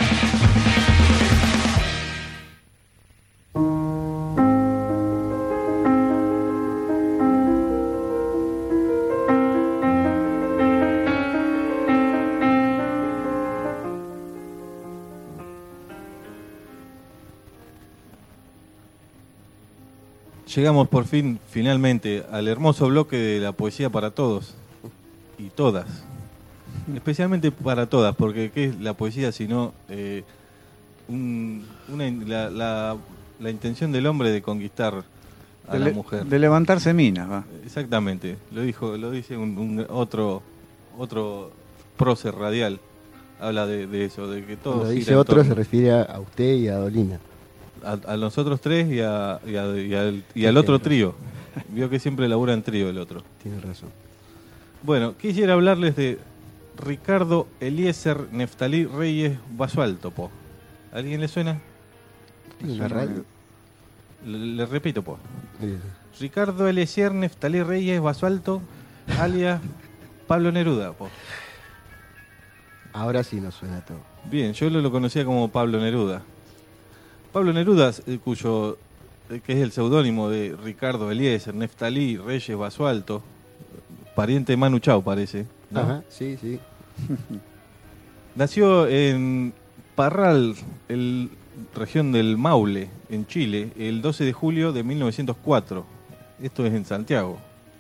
Llegamos por fin, finalmente, al hermoso bloque de la poesía para todos y todas. Especialmente para todas, porque ¿qué es la poesía sino eh, un, una, la, la, la intención del hombre de conquistar a de la le, mujer? De levantarse minas, va. Exactamente, lo dijo, lo dice un, un otro otro prócer radial, habla de, de eso, de que todos. Cuando dice otro se refiere a usted y a Dolina. A, a nosotros tres y, a, y, a, y, al, y al otro trío. Vio que siempre labura en trío el otro. Tiene razón. Bueno, quisiera hablarles de Ricardo Eliezer Neftalí Reyes Basualto, po. ¿Alguien le suena? ¿La radio? Le, le repito, po. Sí. Ricardo Eliezer Neftalí Reyes Basualto, alias Pablo Neruda, po. Ahora sí nos suena todo. Bien, yo lo, lo conocía como Pablo Neruda. Pablo Neruda, eh, cuyo eh, que es el seudónimo de Ricardo Eliezer Neftalí Reyes Basualto, pariente de Manu Chao, parece, ¿no? Ajá, sí, sí. Nació en Parral, el, región del Maule, en Chile, el doce de julio de mil novecientos cuatro. Esto es en Santiago.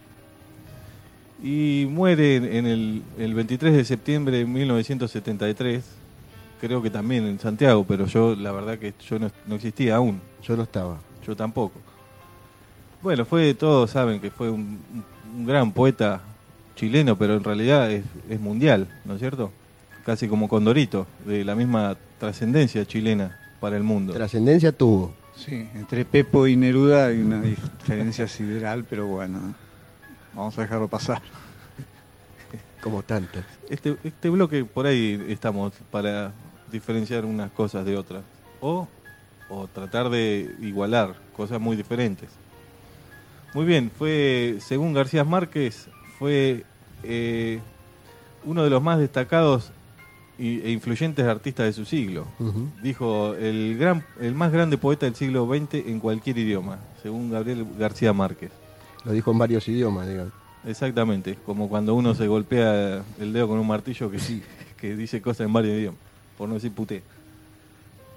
Y muere en el, el veintitrés de septiembre de mil novecientos setenta y tres, creo que también en Santiago, pero yo, la verdad que yo no, no existía aún. Yo no estaba. Yo tampoco. Bueno, fue, todos saben que fue un, un gran poeta chileno, pero en realidad es, es mundial, ¿no es cierto? Casi como Condorito, de la misma trascendencia chilena para el mundo. Trascendencia tuvo. Sí, entre Pepo y Neruda hay una diferencia sideral, pero bueno, vamos a dejarlo pasar. Como tantas. Este, este bloque, por ahí estamos para diferenciar unas cosas de otras. O, o tratar de igualar cosas muy diferentes. Muy bien, fue, según García Márquez, fue eh, uno de los más destacados e influyentes artistas de su siglo. Uh-huh. Dijo, el gran, el más grande poeta del siglo veinte en cualquier idioma, según Gabriel García Márquez. Lo dijo en varios idiomas, digamos. Exactamente, como cuando uno se golpea el dedo con un martillo que sí, que dice cosas en varios idiomas, por no decir puté.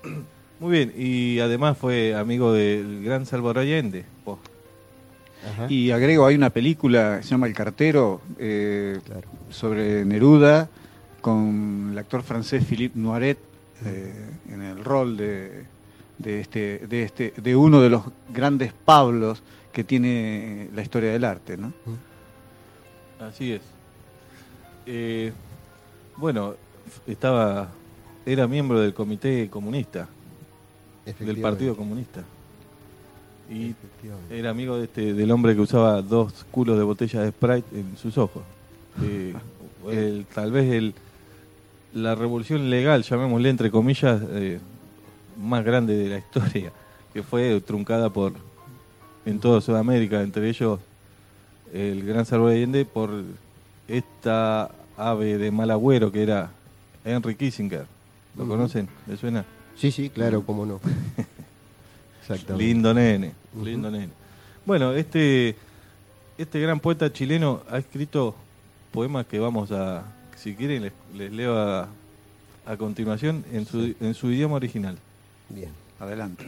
Muy bien, y además fue amigo del gran Salvador Allende. Oh. Y agrego, hay una película, se llama El Cartero, eh, claro. sobre Neruda, con el actor francés Philippe Noiret eh, en el rol de, de, este, de, este, de uno de los grandes Pablos que tiene la historia del arte, ¿no? Así es. Eh, bueno, estaba, era miembro del Comité Comunista, del Partido Comunista. Y era amigo de este, del hombre que usaba dos culos de botella de Sprite en sus ojos. Eh, el, tal vez el, la revolución legal, llamémosle entre comillas, eh, más grande de la historia, que fue truncada por en toda Sudamérica, entre ellos el gran Salvador Allende, por esta ave de mal agüero que era Henry Kissinger. ¿Lo uh-huh. conocen? ¿Le suena? Sí, sí, claro, cómo no. Exactamente. Lindo nene, uh-huh. lindo nene. Bueno, este, este gran poeta chileno ha escrito poemas que vamos a, si quieren, les, les leo a, a continuación en su, sí. en su idioma original. Bien, adelante.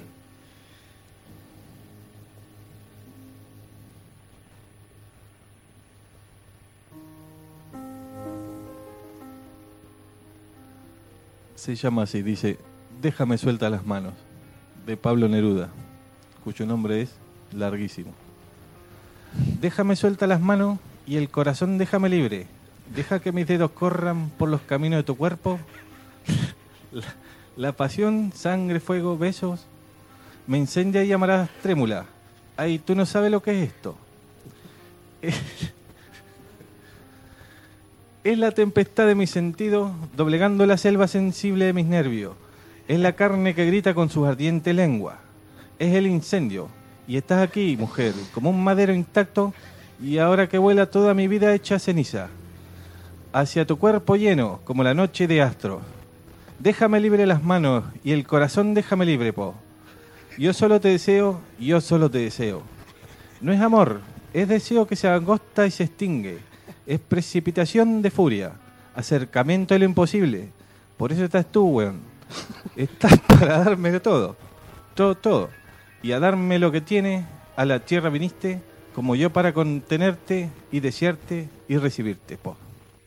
Se llama así, dice: Déjame suelta las manos, de Pablo Neruda, cuyo nombre es larguísimo. Déjame suelta las manos y el corazón déjame libre. Deja que mis dedos corran por los caminos de tu cuerpo. La, la pasión, sangre, fuego, besos, me incendia y llamarás trémula. Ay, tú no sabes lo que es esto. Es, es la tempestad de mis sentidos, doblegando la selva sensible de mis nervios. Es la carne que grita con su ardiente lengua. Es el incendio. Y estás aquí, mujer, como un madero intacto, y ahora que vuela toda mi vida hecha ceniza. Hacia tu cuerpo lleno, como la noche de astros. Déjame libre las manos, y el corazón déjame libre, po. Yo solo te deseo, yo solo te deseo. No es amor, es deseo que se agosta y se extingue. Es precipitación de furia, acercamiento a lo imposible. Por eso estás tú, weón. Estás para darme de todo, todo, todo. Y a darme lo que tiene, a la tierra viniste, como yo para contenerte y desearte y recibirte, po.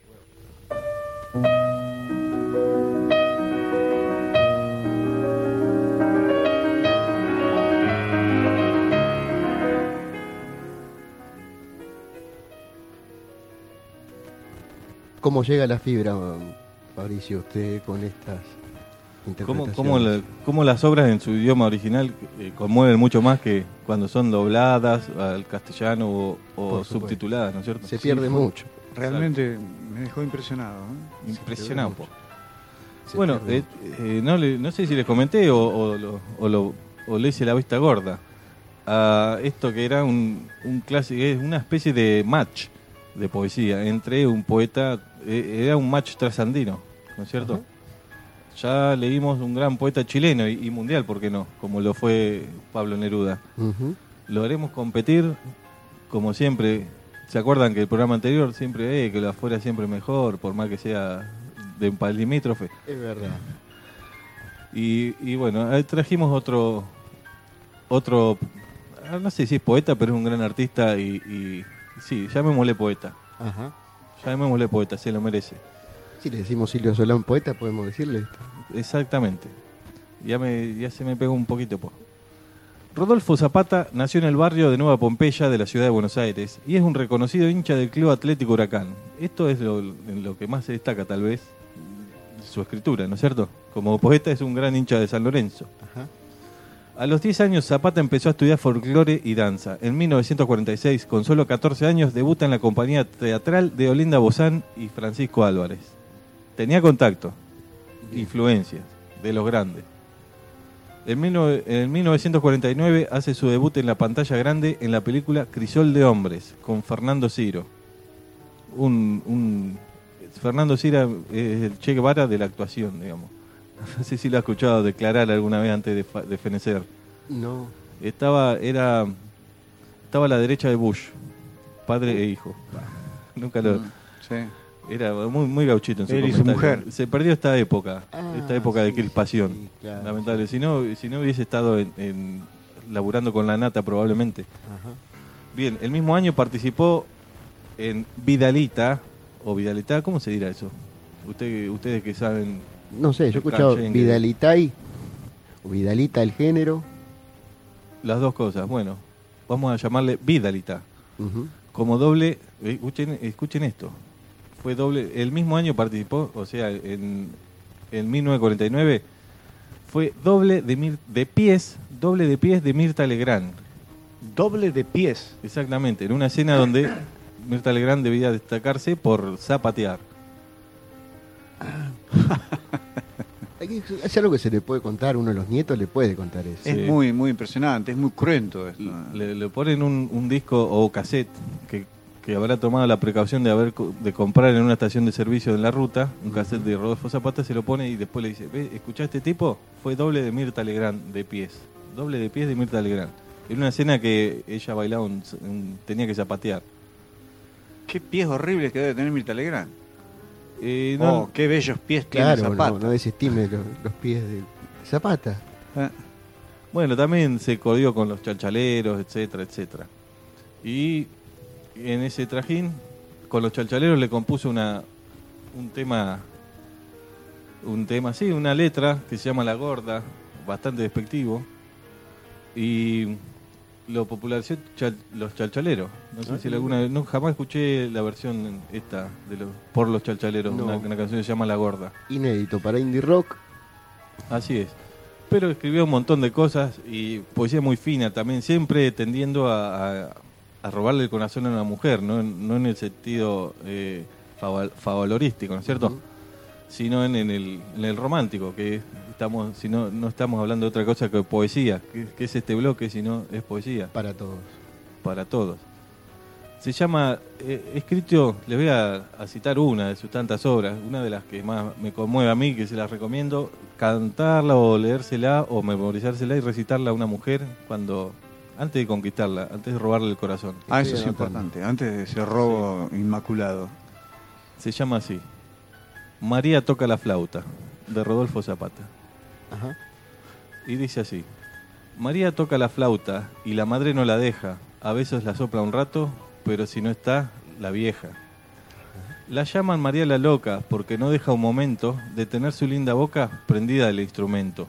¿Cómo llega la fibra, Fabricio, usted con estas interpretaciones? ¿Cómo, cómo, la, cómo las obras en su idioma original eh, conmueven mucho más que cuando son dobladas al castellano o, o subtituladas, ¿no es cierto? Se pierde sí, mucho. Realmente claro. Me dejó impresionado. ¿eh? Impresionado. Bueno, eh, eh, no, le, no sé si les comenté o, o, lo, o, lo, o le hice la vista gorda a esto que era un, un clásico, es una especie de match de poesía entre un poeta, eh, era un match trasandino, ¿no es cierto? Uh-huh. Ya leímos un gran poeta chileno y, y mundial, ¿por qué no? Como lo fue Pablo Neruda. Uh-huh. Lo haremos competir, como siempre. ¿Se acuerdan que el programa anterior siempre, eh, que lo afuera siempre mejor, por más que sea de un país limítrofe? Es verdad. Y, y bueno, ahí trajimos otro, otro, no sé si es poeta, pero es un gran artista y... y sí, llamémosle poeta. Ajá. Llamémosle poeta, se lo merece. Si le decimos Silvio Solán poeta, podemos decirle esto. Exactamente. Ya me ya se me pegó un poquito. Po. Rodolfo Zapata nació en el barrio de Nueva Pompeya de la ciudad de Buenos Aires y es un reconocido hincha del Club Atlético Huracán. Esto es lo, lo que más se destaca, tal vez, su escritura, ¿no es cierto? Como poeta es un gran hincha de San Lorenzo. Ajá. A los diez años Zapata empezó a estudiar folclore y danza. En mil novecientos cuarenta y seis, con solo catorce años, debuta en la compañía teatral de Olinda Bozán y Francisco Álvarez. Tenía contacto, influencias de los grandes. En, mil, en mil novecientos cuarenta y nueve hace su debut en la pantalla grande en la película Crisol de Hombres, con Fernando Ciro. Un, un, Fernando Ciro es el Che Guevara de la actuación, digamos. No sé si lo ha escuchado declarar alguna vez antes de, fa- de fenecer. No. Estaba, era, estaba a la derecha de Bush, padre e hijo. Nunca lo... Sí. Era muy, muy gauchito en su Él y su comentario. mujer. Se perdió esta época, Ah, esta época de sí, crispación. sí, claro. Lamentable. Si no, si no hubiese estado en, en- laburando con la nata probablemente. Ajá. Bien, el mismo año participó en Vidalita, o Vidalita, ¿cómo se dirá eso? Usted, ustedes que saben. No sé, yo he el escuchado canchengue. Vidalitay, o Vidalita el género. Las dos cosas. Bueno, vamos a llamarle Vidalita. Ujú. Como doble, eh, escuchen, escuchen esto. Fue doble, el mismo año participó, o sea, en, en mil novecientos cuarenta y nueve, fue doble de, Mir- de pies, doble de pies de Mirta Legrand. Doble de pies. Exactamente, en una escena donde Mirta Legrand debía destacarse por zapatear. Hay que- Es algo que se le puede contar, uno de los nietos le puede contar eso. Es Sí. muy, muy impresionante, es muy cruento esto. Le, le ponen un, un disco o cassette que, que habrá tomado la precaución de haber co- de comprar en una estación de servicio en la ruta, un cassette de Rodolfo Zapata, se lo pone y después le dice, ¿ves? ¿Escuchá este tipo? Fue doble de Mirta Legrand de pies. Doble de pies de Mirta Legrand. En una escena que ella bailaba, un- un- tenía que zapatear. Qué pies horribles que debe tener Mirta Legrand. Eh, no- Oh, qué bellos pies Claro, tiene Zapata. no, no desestime los, los pies de Zapata. Eh, Bueno, también se codió con los chalchaleros, etcétera, etcétera. Y en ese trajín, con los chalchaleros le compuso una un tema, un tema, sí, una letra que se llama La Gorda, bastante despectivo, y lo popularizó chal- los chalchaleros. No sé Ah, si sí. alguna vez, no, jamás escuché la versión esta de los, por los chalchaleros, No. una, una canción que se llama La Gorda. Inédito para indie rock. Así es. Pero escribió un montón de cosas y poesía muy fina también, siempre tendiendo a, a- a robarle el corazón a una mujer, no, en- no en el sentido eh, faval- favalorístico, ¿no es cierto? Ujú. Sino en, en el, en el romántico, que estamos, si no, no estamos hablando de otra cosa que poesía. ¿Qué, qué es este bloque si no es poesía? Para todos. Para todos. Se llama, eh, escrito, les voy a, a citar una de sus tantas obras, una de las que más me conmueve a mí, que se las recomiendo, cantarla o leérsela o memorizársela y recitarla a una mujer cuando antes de conquistarla, antes de robarle el corazón. Ah, eso Estoy es anotando. importante, antes de ese robo inmaculado. Se llama así, María toca la flauta, de Rodolfo Zapata. Ajá. Y dice así, María toca la flauta y la madre no la deja, a veces la sopla un rato, pero si no está, la vieja. La llaman María la loca porque no deja un momento de tener su linda boca prendida del instrumento.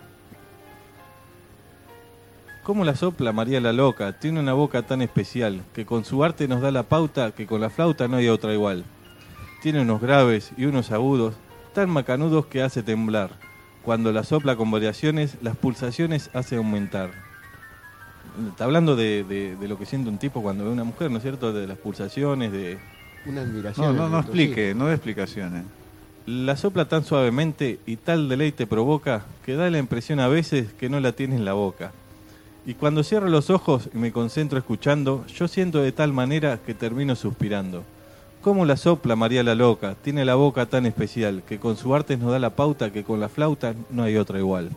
¿Cómo la sopla María la loca? Tiene una boca tan especial que con su arte nos da la pauta que con la flauta no hay otra igual. Tiene unos graves y unos agudos tan macanudos que hace temblar. Cuando la sopla con variaciones, las pulsaciones hace aumentar. Está hablando de, de- de lo que siente un tipo cuando ve una mujer, ¿no es cierto? De las pulsaciones, de... Una admiración. No, no, no entonces, explique, no dé explicaciones. La sopla tan suavemente y tal deleite provoca que da la impresión a veces que no la tiene en la boca. Y cuando cierro los ojos y me concentro escuchando, yo siento de tal manera que termino suspirando. ¿Cómo la sopla María la loca? Tiene la boca tan especial que con su arte nos da la pauta que con la flauta no hay otra igual.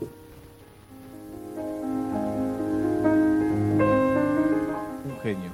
Un genio.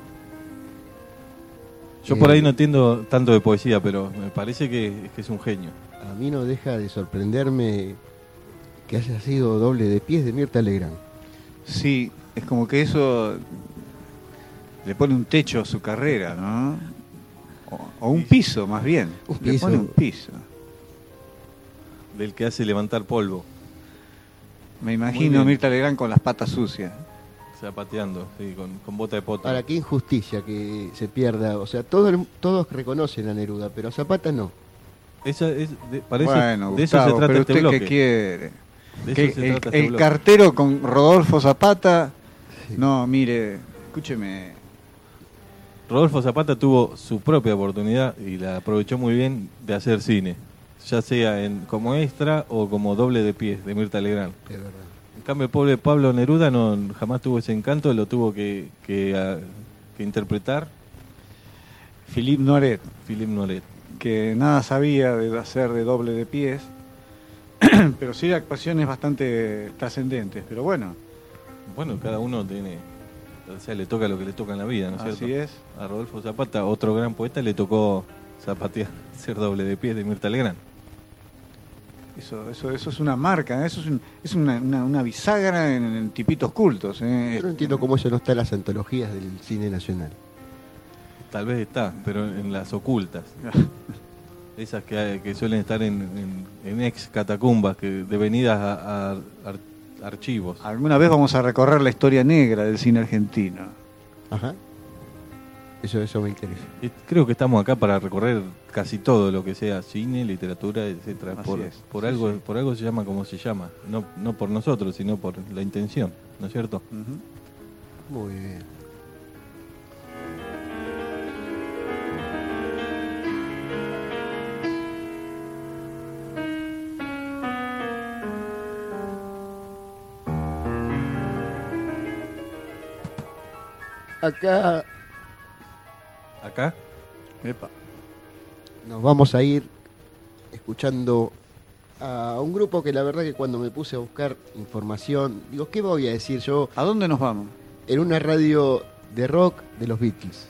Yo por ahí no entiendo tanto de poesía, pero me parece que, que es un genio. A mí no deja de sorprenderme que haya sido doble de pies de Mirta Legrand. Sí, es como que eso le pone un techo a su carrera, ¿no? O, o un piso, más bien. Un Le piso. pone un piso. Del que hace levantar polvo, Me Muy imagino bien. a Mirta Legrand con las patas sucias. zapateando, sí, con, con bota de poto. Ahora, qué injusticia que se pierda. O sea, todo el- todos reconocen a Neruda, pero a Zapata no. Esa es, de, para eso- Bueno, de eso Gustavo, se trata pero este usted bloque. qué quiere. De Que eso se el trata este el bloque. cartero con Rodolfo Zapata. No, mire, escúcheme. Rodolfo Zapata tuvo su propia oportunidad y la aprovechó muy bien de hacer cine, ya sea en como extra o como doble de pies de Mirta Legrand. Es verdad. En cambio, el pobre Pablo Neruda no jamás tuvo ese encanto, lo tuvo que, que, ah, que interpretar Philippe Noiret, Philippe Noiret. que nada sabía de hacer de doble de pies, pero sí actuaciones bastante trascendentes. Pero bueno, Bueno, cada uno tiene, o sea, le toca lo que le toca en la vida, ¿no es cierto? así es. A Rodolfo Zapata, otro gran poeta, le tocó zapatear, ser doble de pie de Mirta Legrand. Eso, eso, eso es una marca, ¿eh? Eso es, un, es una, una, una bisagra en, en tipitos cultos. ¿eh? Yo no entiendo cómo eso no está en las antologías del cine nacional. Tal vez está, pero en las ocultas. Esas que, hay- que suelen estar en, en, en ex catacumbas, que devenidas a, a ar- archivos. Alguna vez vamos a recorrer la historia negra del cine argentino. Ajá. Eso, eso me interesa. Y creo que estamos acá para recorrer casi todo lo que sea cine, literatura, etcétera. Así Por, es. por Sí, algo, sí. por algo se llama como se llama, no, no por nosotros, sino por la intención, ¿no es cierto? Muy bien. Acá ¿Acá? Epa. nos vamos a ir escuchando a un grupo que la verdad que cuando me puse a buscar información, digo, ¿qué voy a decir yo? ¿A dónde nos vamos? En una radio de rock de los Beatles.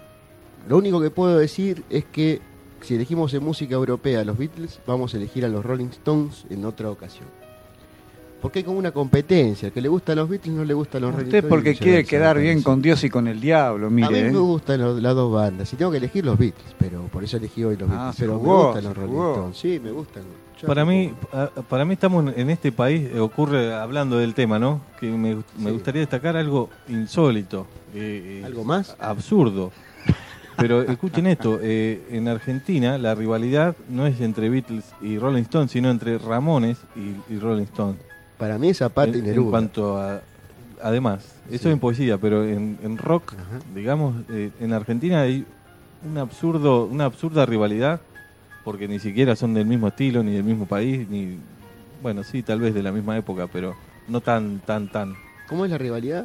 Lo único que puedo decir es que si elegimos en música europea a los Beatles, vamos a elegir a los Rolling Stones en otra ocasión. Porque hay como una competencia, el que le gustan los Beatles no le gustan los Rolling Usted Stones. porque y quiere viceversa, quedar me bien parece. con Dios y con el diablo, mire. A mí ¿eh? me gustan los- las dos bandas. Si tengo que elegir los Beatles, pero por eso elegí hoy los Ah, Beatles. se Pero jugó, me gustan se los Rolling jugó. Stones. Sí, me gustan. Ya Para me- mí, a- para mí estamos en este país, eh, ocurre, hablando del tema, ¿no? Que me, gust- me Sí. gustaría destacar algo insólito. eh, eh, ¿Algo más? Absurdo. Pero escuchen esto, eh, en Argentina la rivalidad no es entre Beatles y Rolling Stones, sino entre Ramones y, y Rolling Stones. Para mí es Zapata y En, en Neruda. cuanto a... Además, eso Sí. en poesía, pero en, en rock, Ajá. digamos, eh, en Argentina hay un absurdo, una absurda rivalidad, porque ni siquiera son del mismo estilo, ni del mismo país, ni... Bueno, sí, tal vez de la misma época, pero no tan, tan, tan. ¿Cómo es la rivalidad?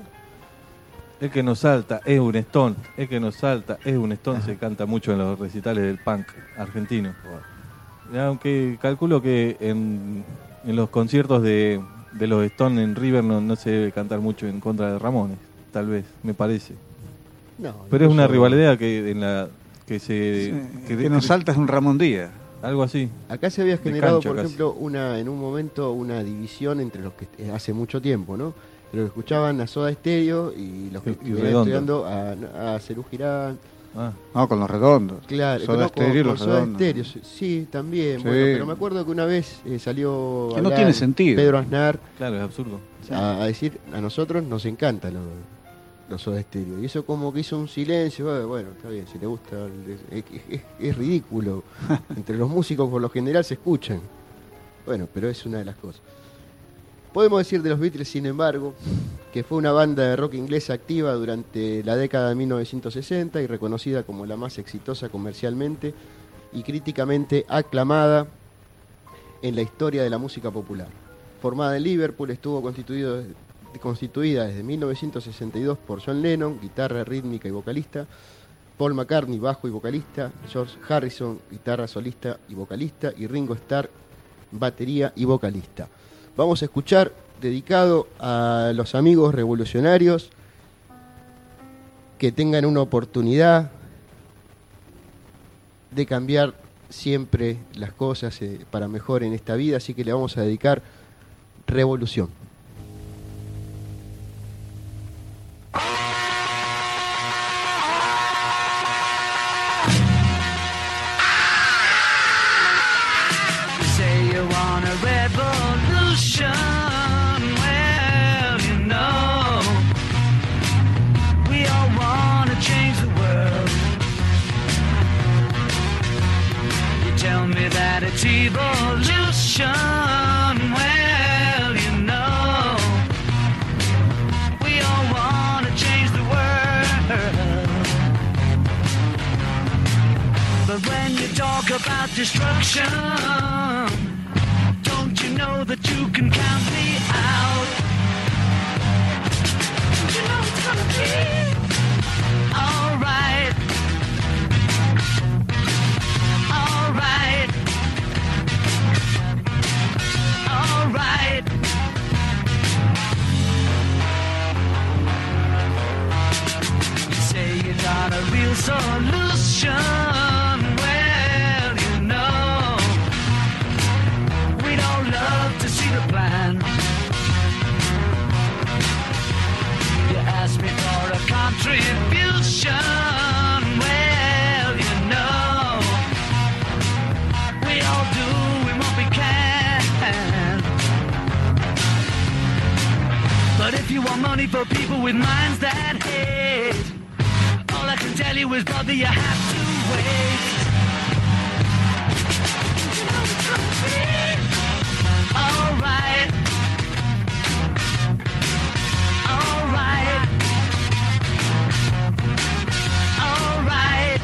El que nos salta es un Stone, el que nos salta es un Stone, se canta mucho en los recitales del punk argentino. Aunque calculo que en, en los conciertos de, de los Stone en River no, no se debe cantar mucho en contra de Ramones, tal vez, me parece. No, Pero es una incluso- rivalidad que en la que se Que, que nos salta es un Ramón Díaz. algo así. Acá se había De generado, cancha por casi. ejemplo, una en un momento una división entre los que eh, hace mucho tiempo, ¿no? Los que escuchaban a Soda Stereo y los que Y- y venían Redondo. estudiando a, a Cerú Girán. Ah, No, con los redondos. Claro, Soda no, con- Stereo y con los Soda redondos. Stereo, sí, sí, también. Sí. Bueno, pero me acuerdo que una vez eh, salió Que no hablar tiene sentido. Pedro Aznar claro, es absurdo. a, a decir, a nosotros nos encanta los, los Soda Stereo. Y eso como que hizo un silencio. Bueno, bueno, está bien, si le gusta, es, es- es- es ridículo. Entre los músicos por lo general se escuchan. Bueno, pero es una de las cosas. Podemos decir de los Beatles, sin embargo, que fue una banda de rock inglesa activa durante la década de mil novecientos sesenta y reconocida como la más exitosa comercialmente y críticamente aclamada en la historia de la música popular. Formada en Liverpool, estuvo constituido, constituida desde mil novecientos sesenta y dos por John Lennon, guitarra rítmica y vocalista, Paul McCartney, bajo y vocalista, George Harrison, guitarra solista y vocalista, y Ringo Starr, batería y vocalista. Vamos a escuchar, dedicado a los amigos revolucionarios, que tengan una oportunidad de cambiar siempre las cosas eh, para mejor en esta vida, así que le vamos a dedicar Revolución. You say you want a revolution. Well, you know, we all want to change the world. You tell me that it's evolution. Well, you know, we all want to change the world. But when you talk about destruction, don't you know that you can count me out? Don't you know it's gonna be alright? Alright. Alright. You say you got a real solution. Well, contribution. Well, you know, we all do what we can. But if you want money for people with minds that hate, all I can tell you is, brother, you have to wait. All right. All right. All right.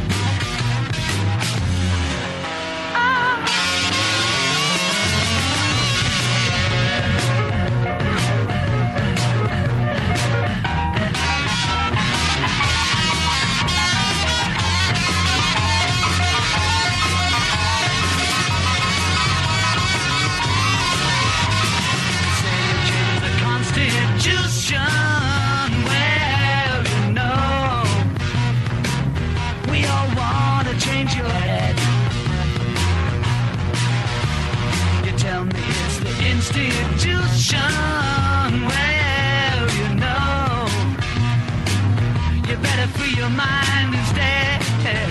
Constitution, well, you know, we all want to change your head. You tell me it's the institution, well, you know, you better free your mind instead.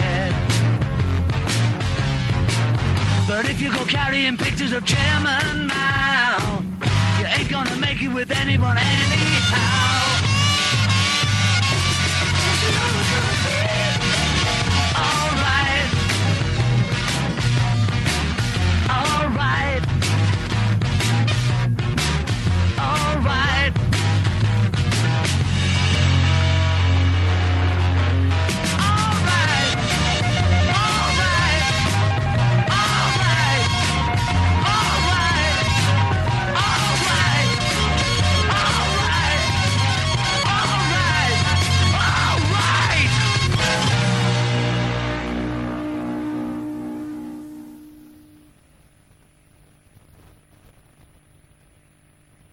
But if you go carrying pictures of Chairman Mao, you ain't gonna make it with anyone anyhow.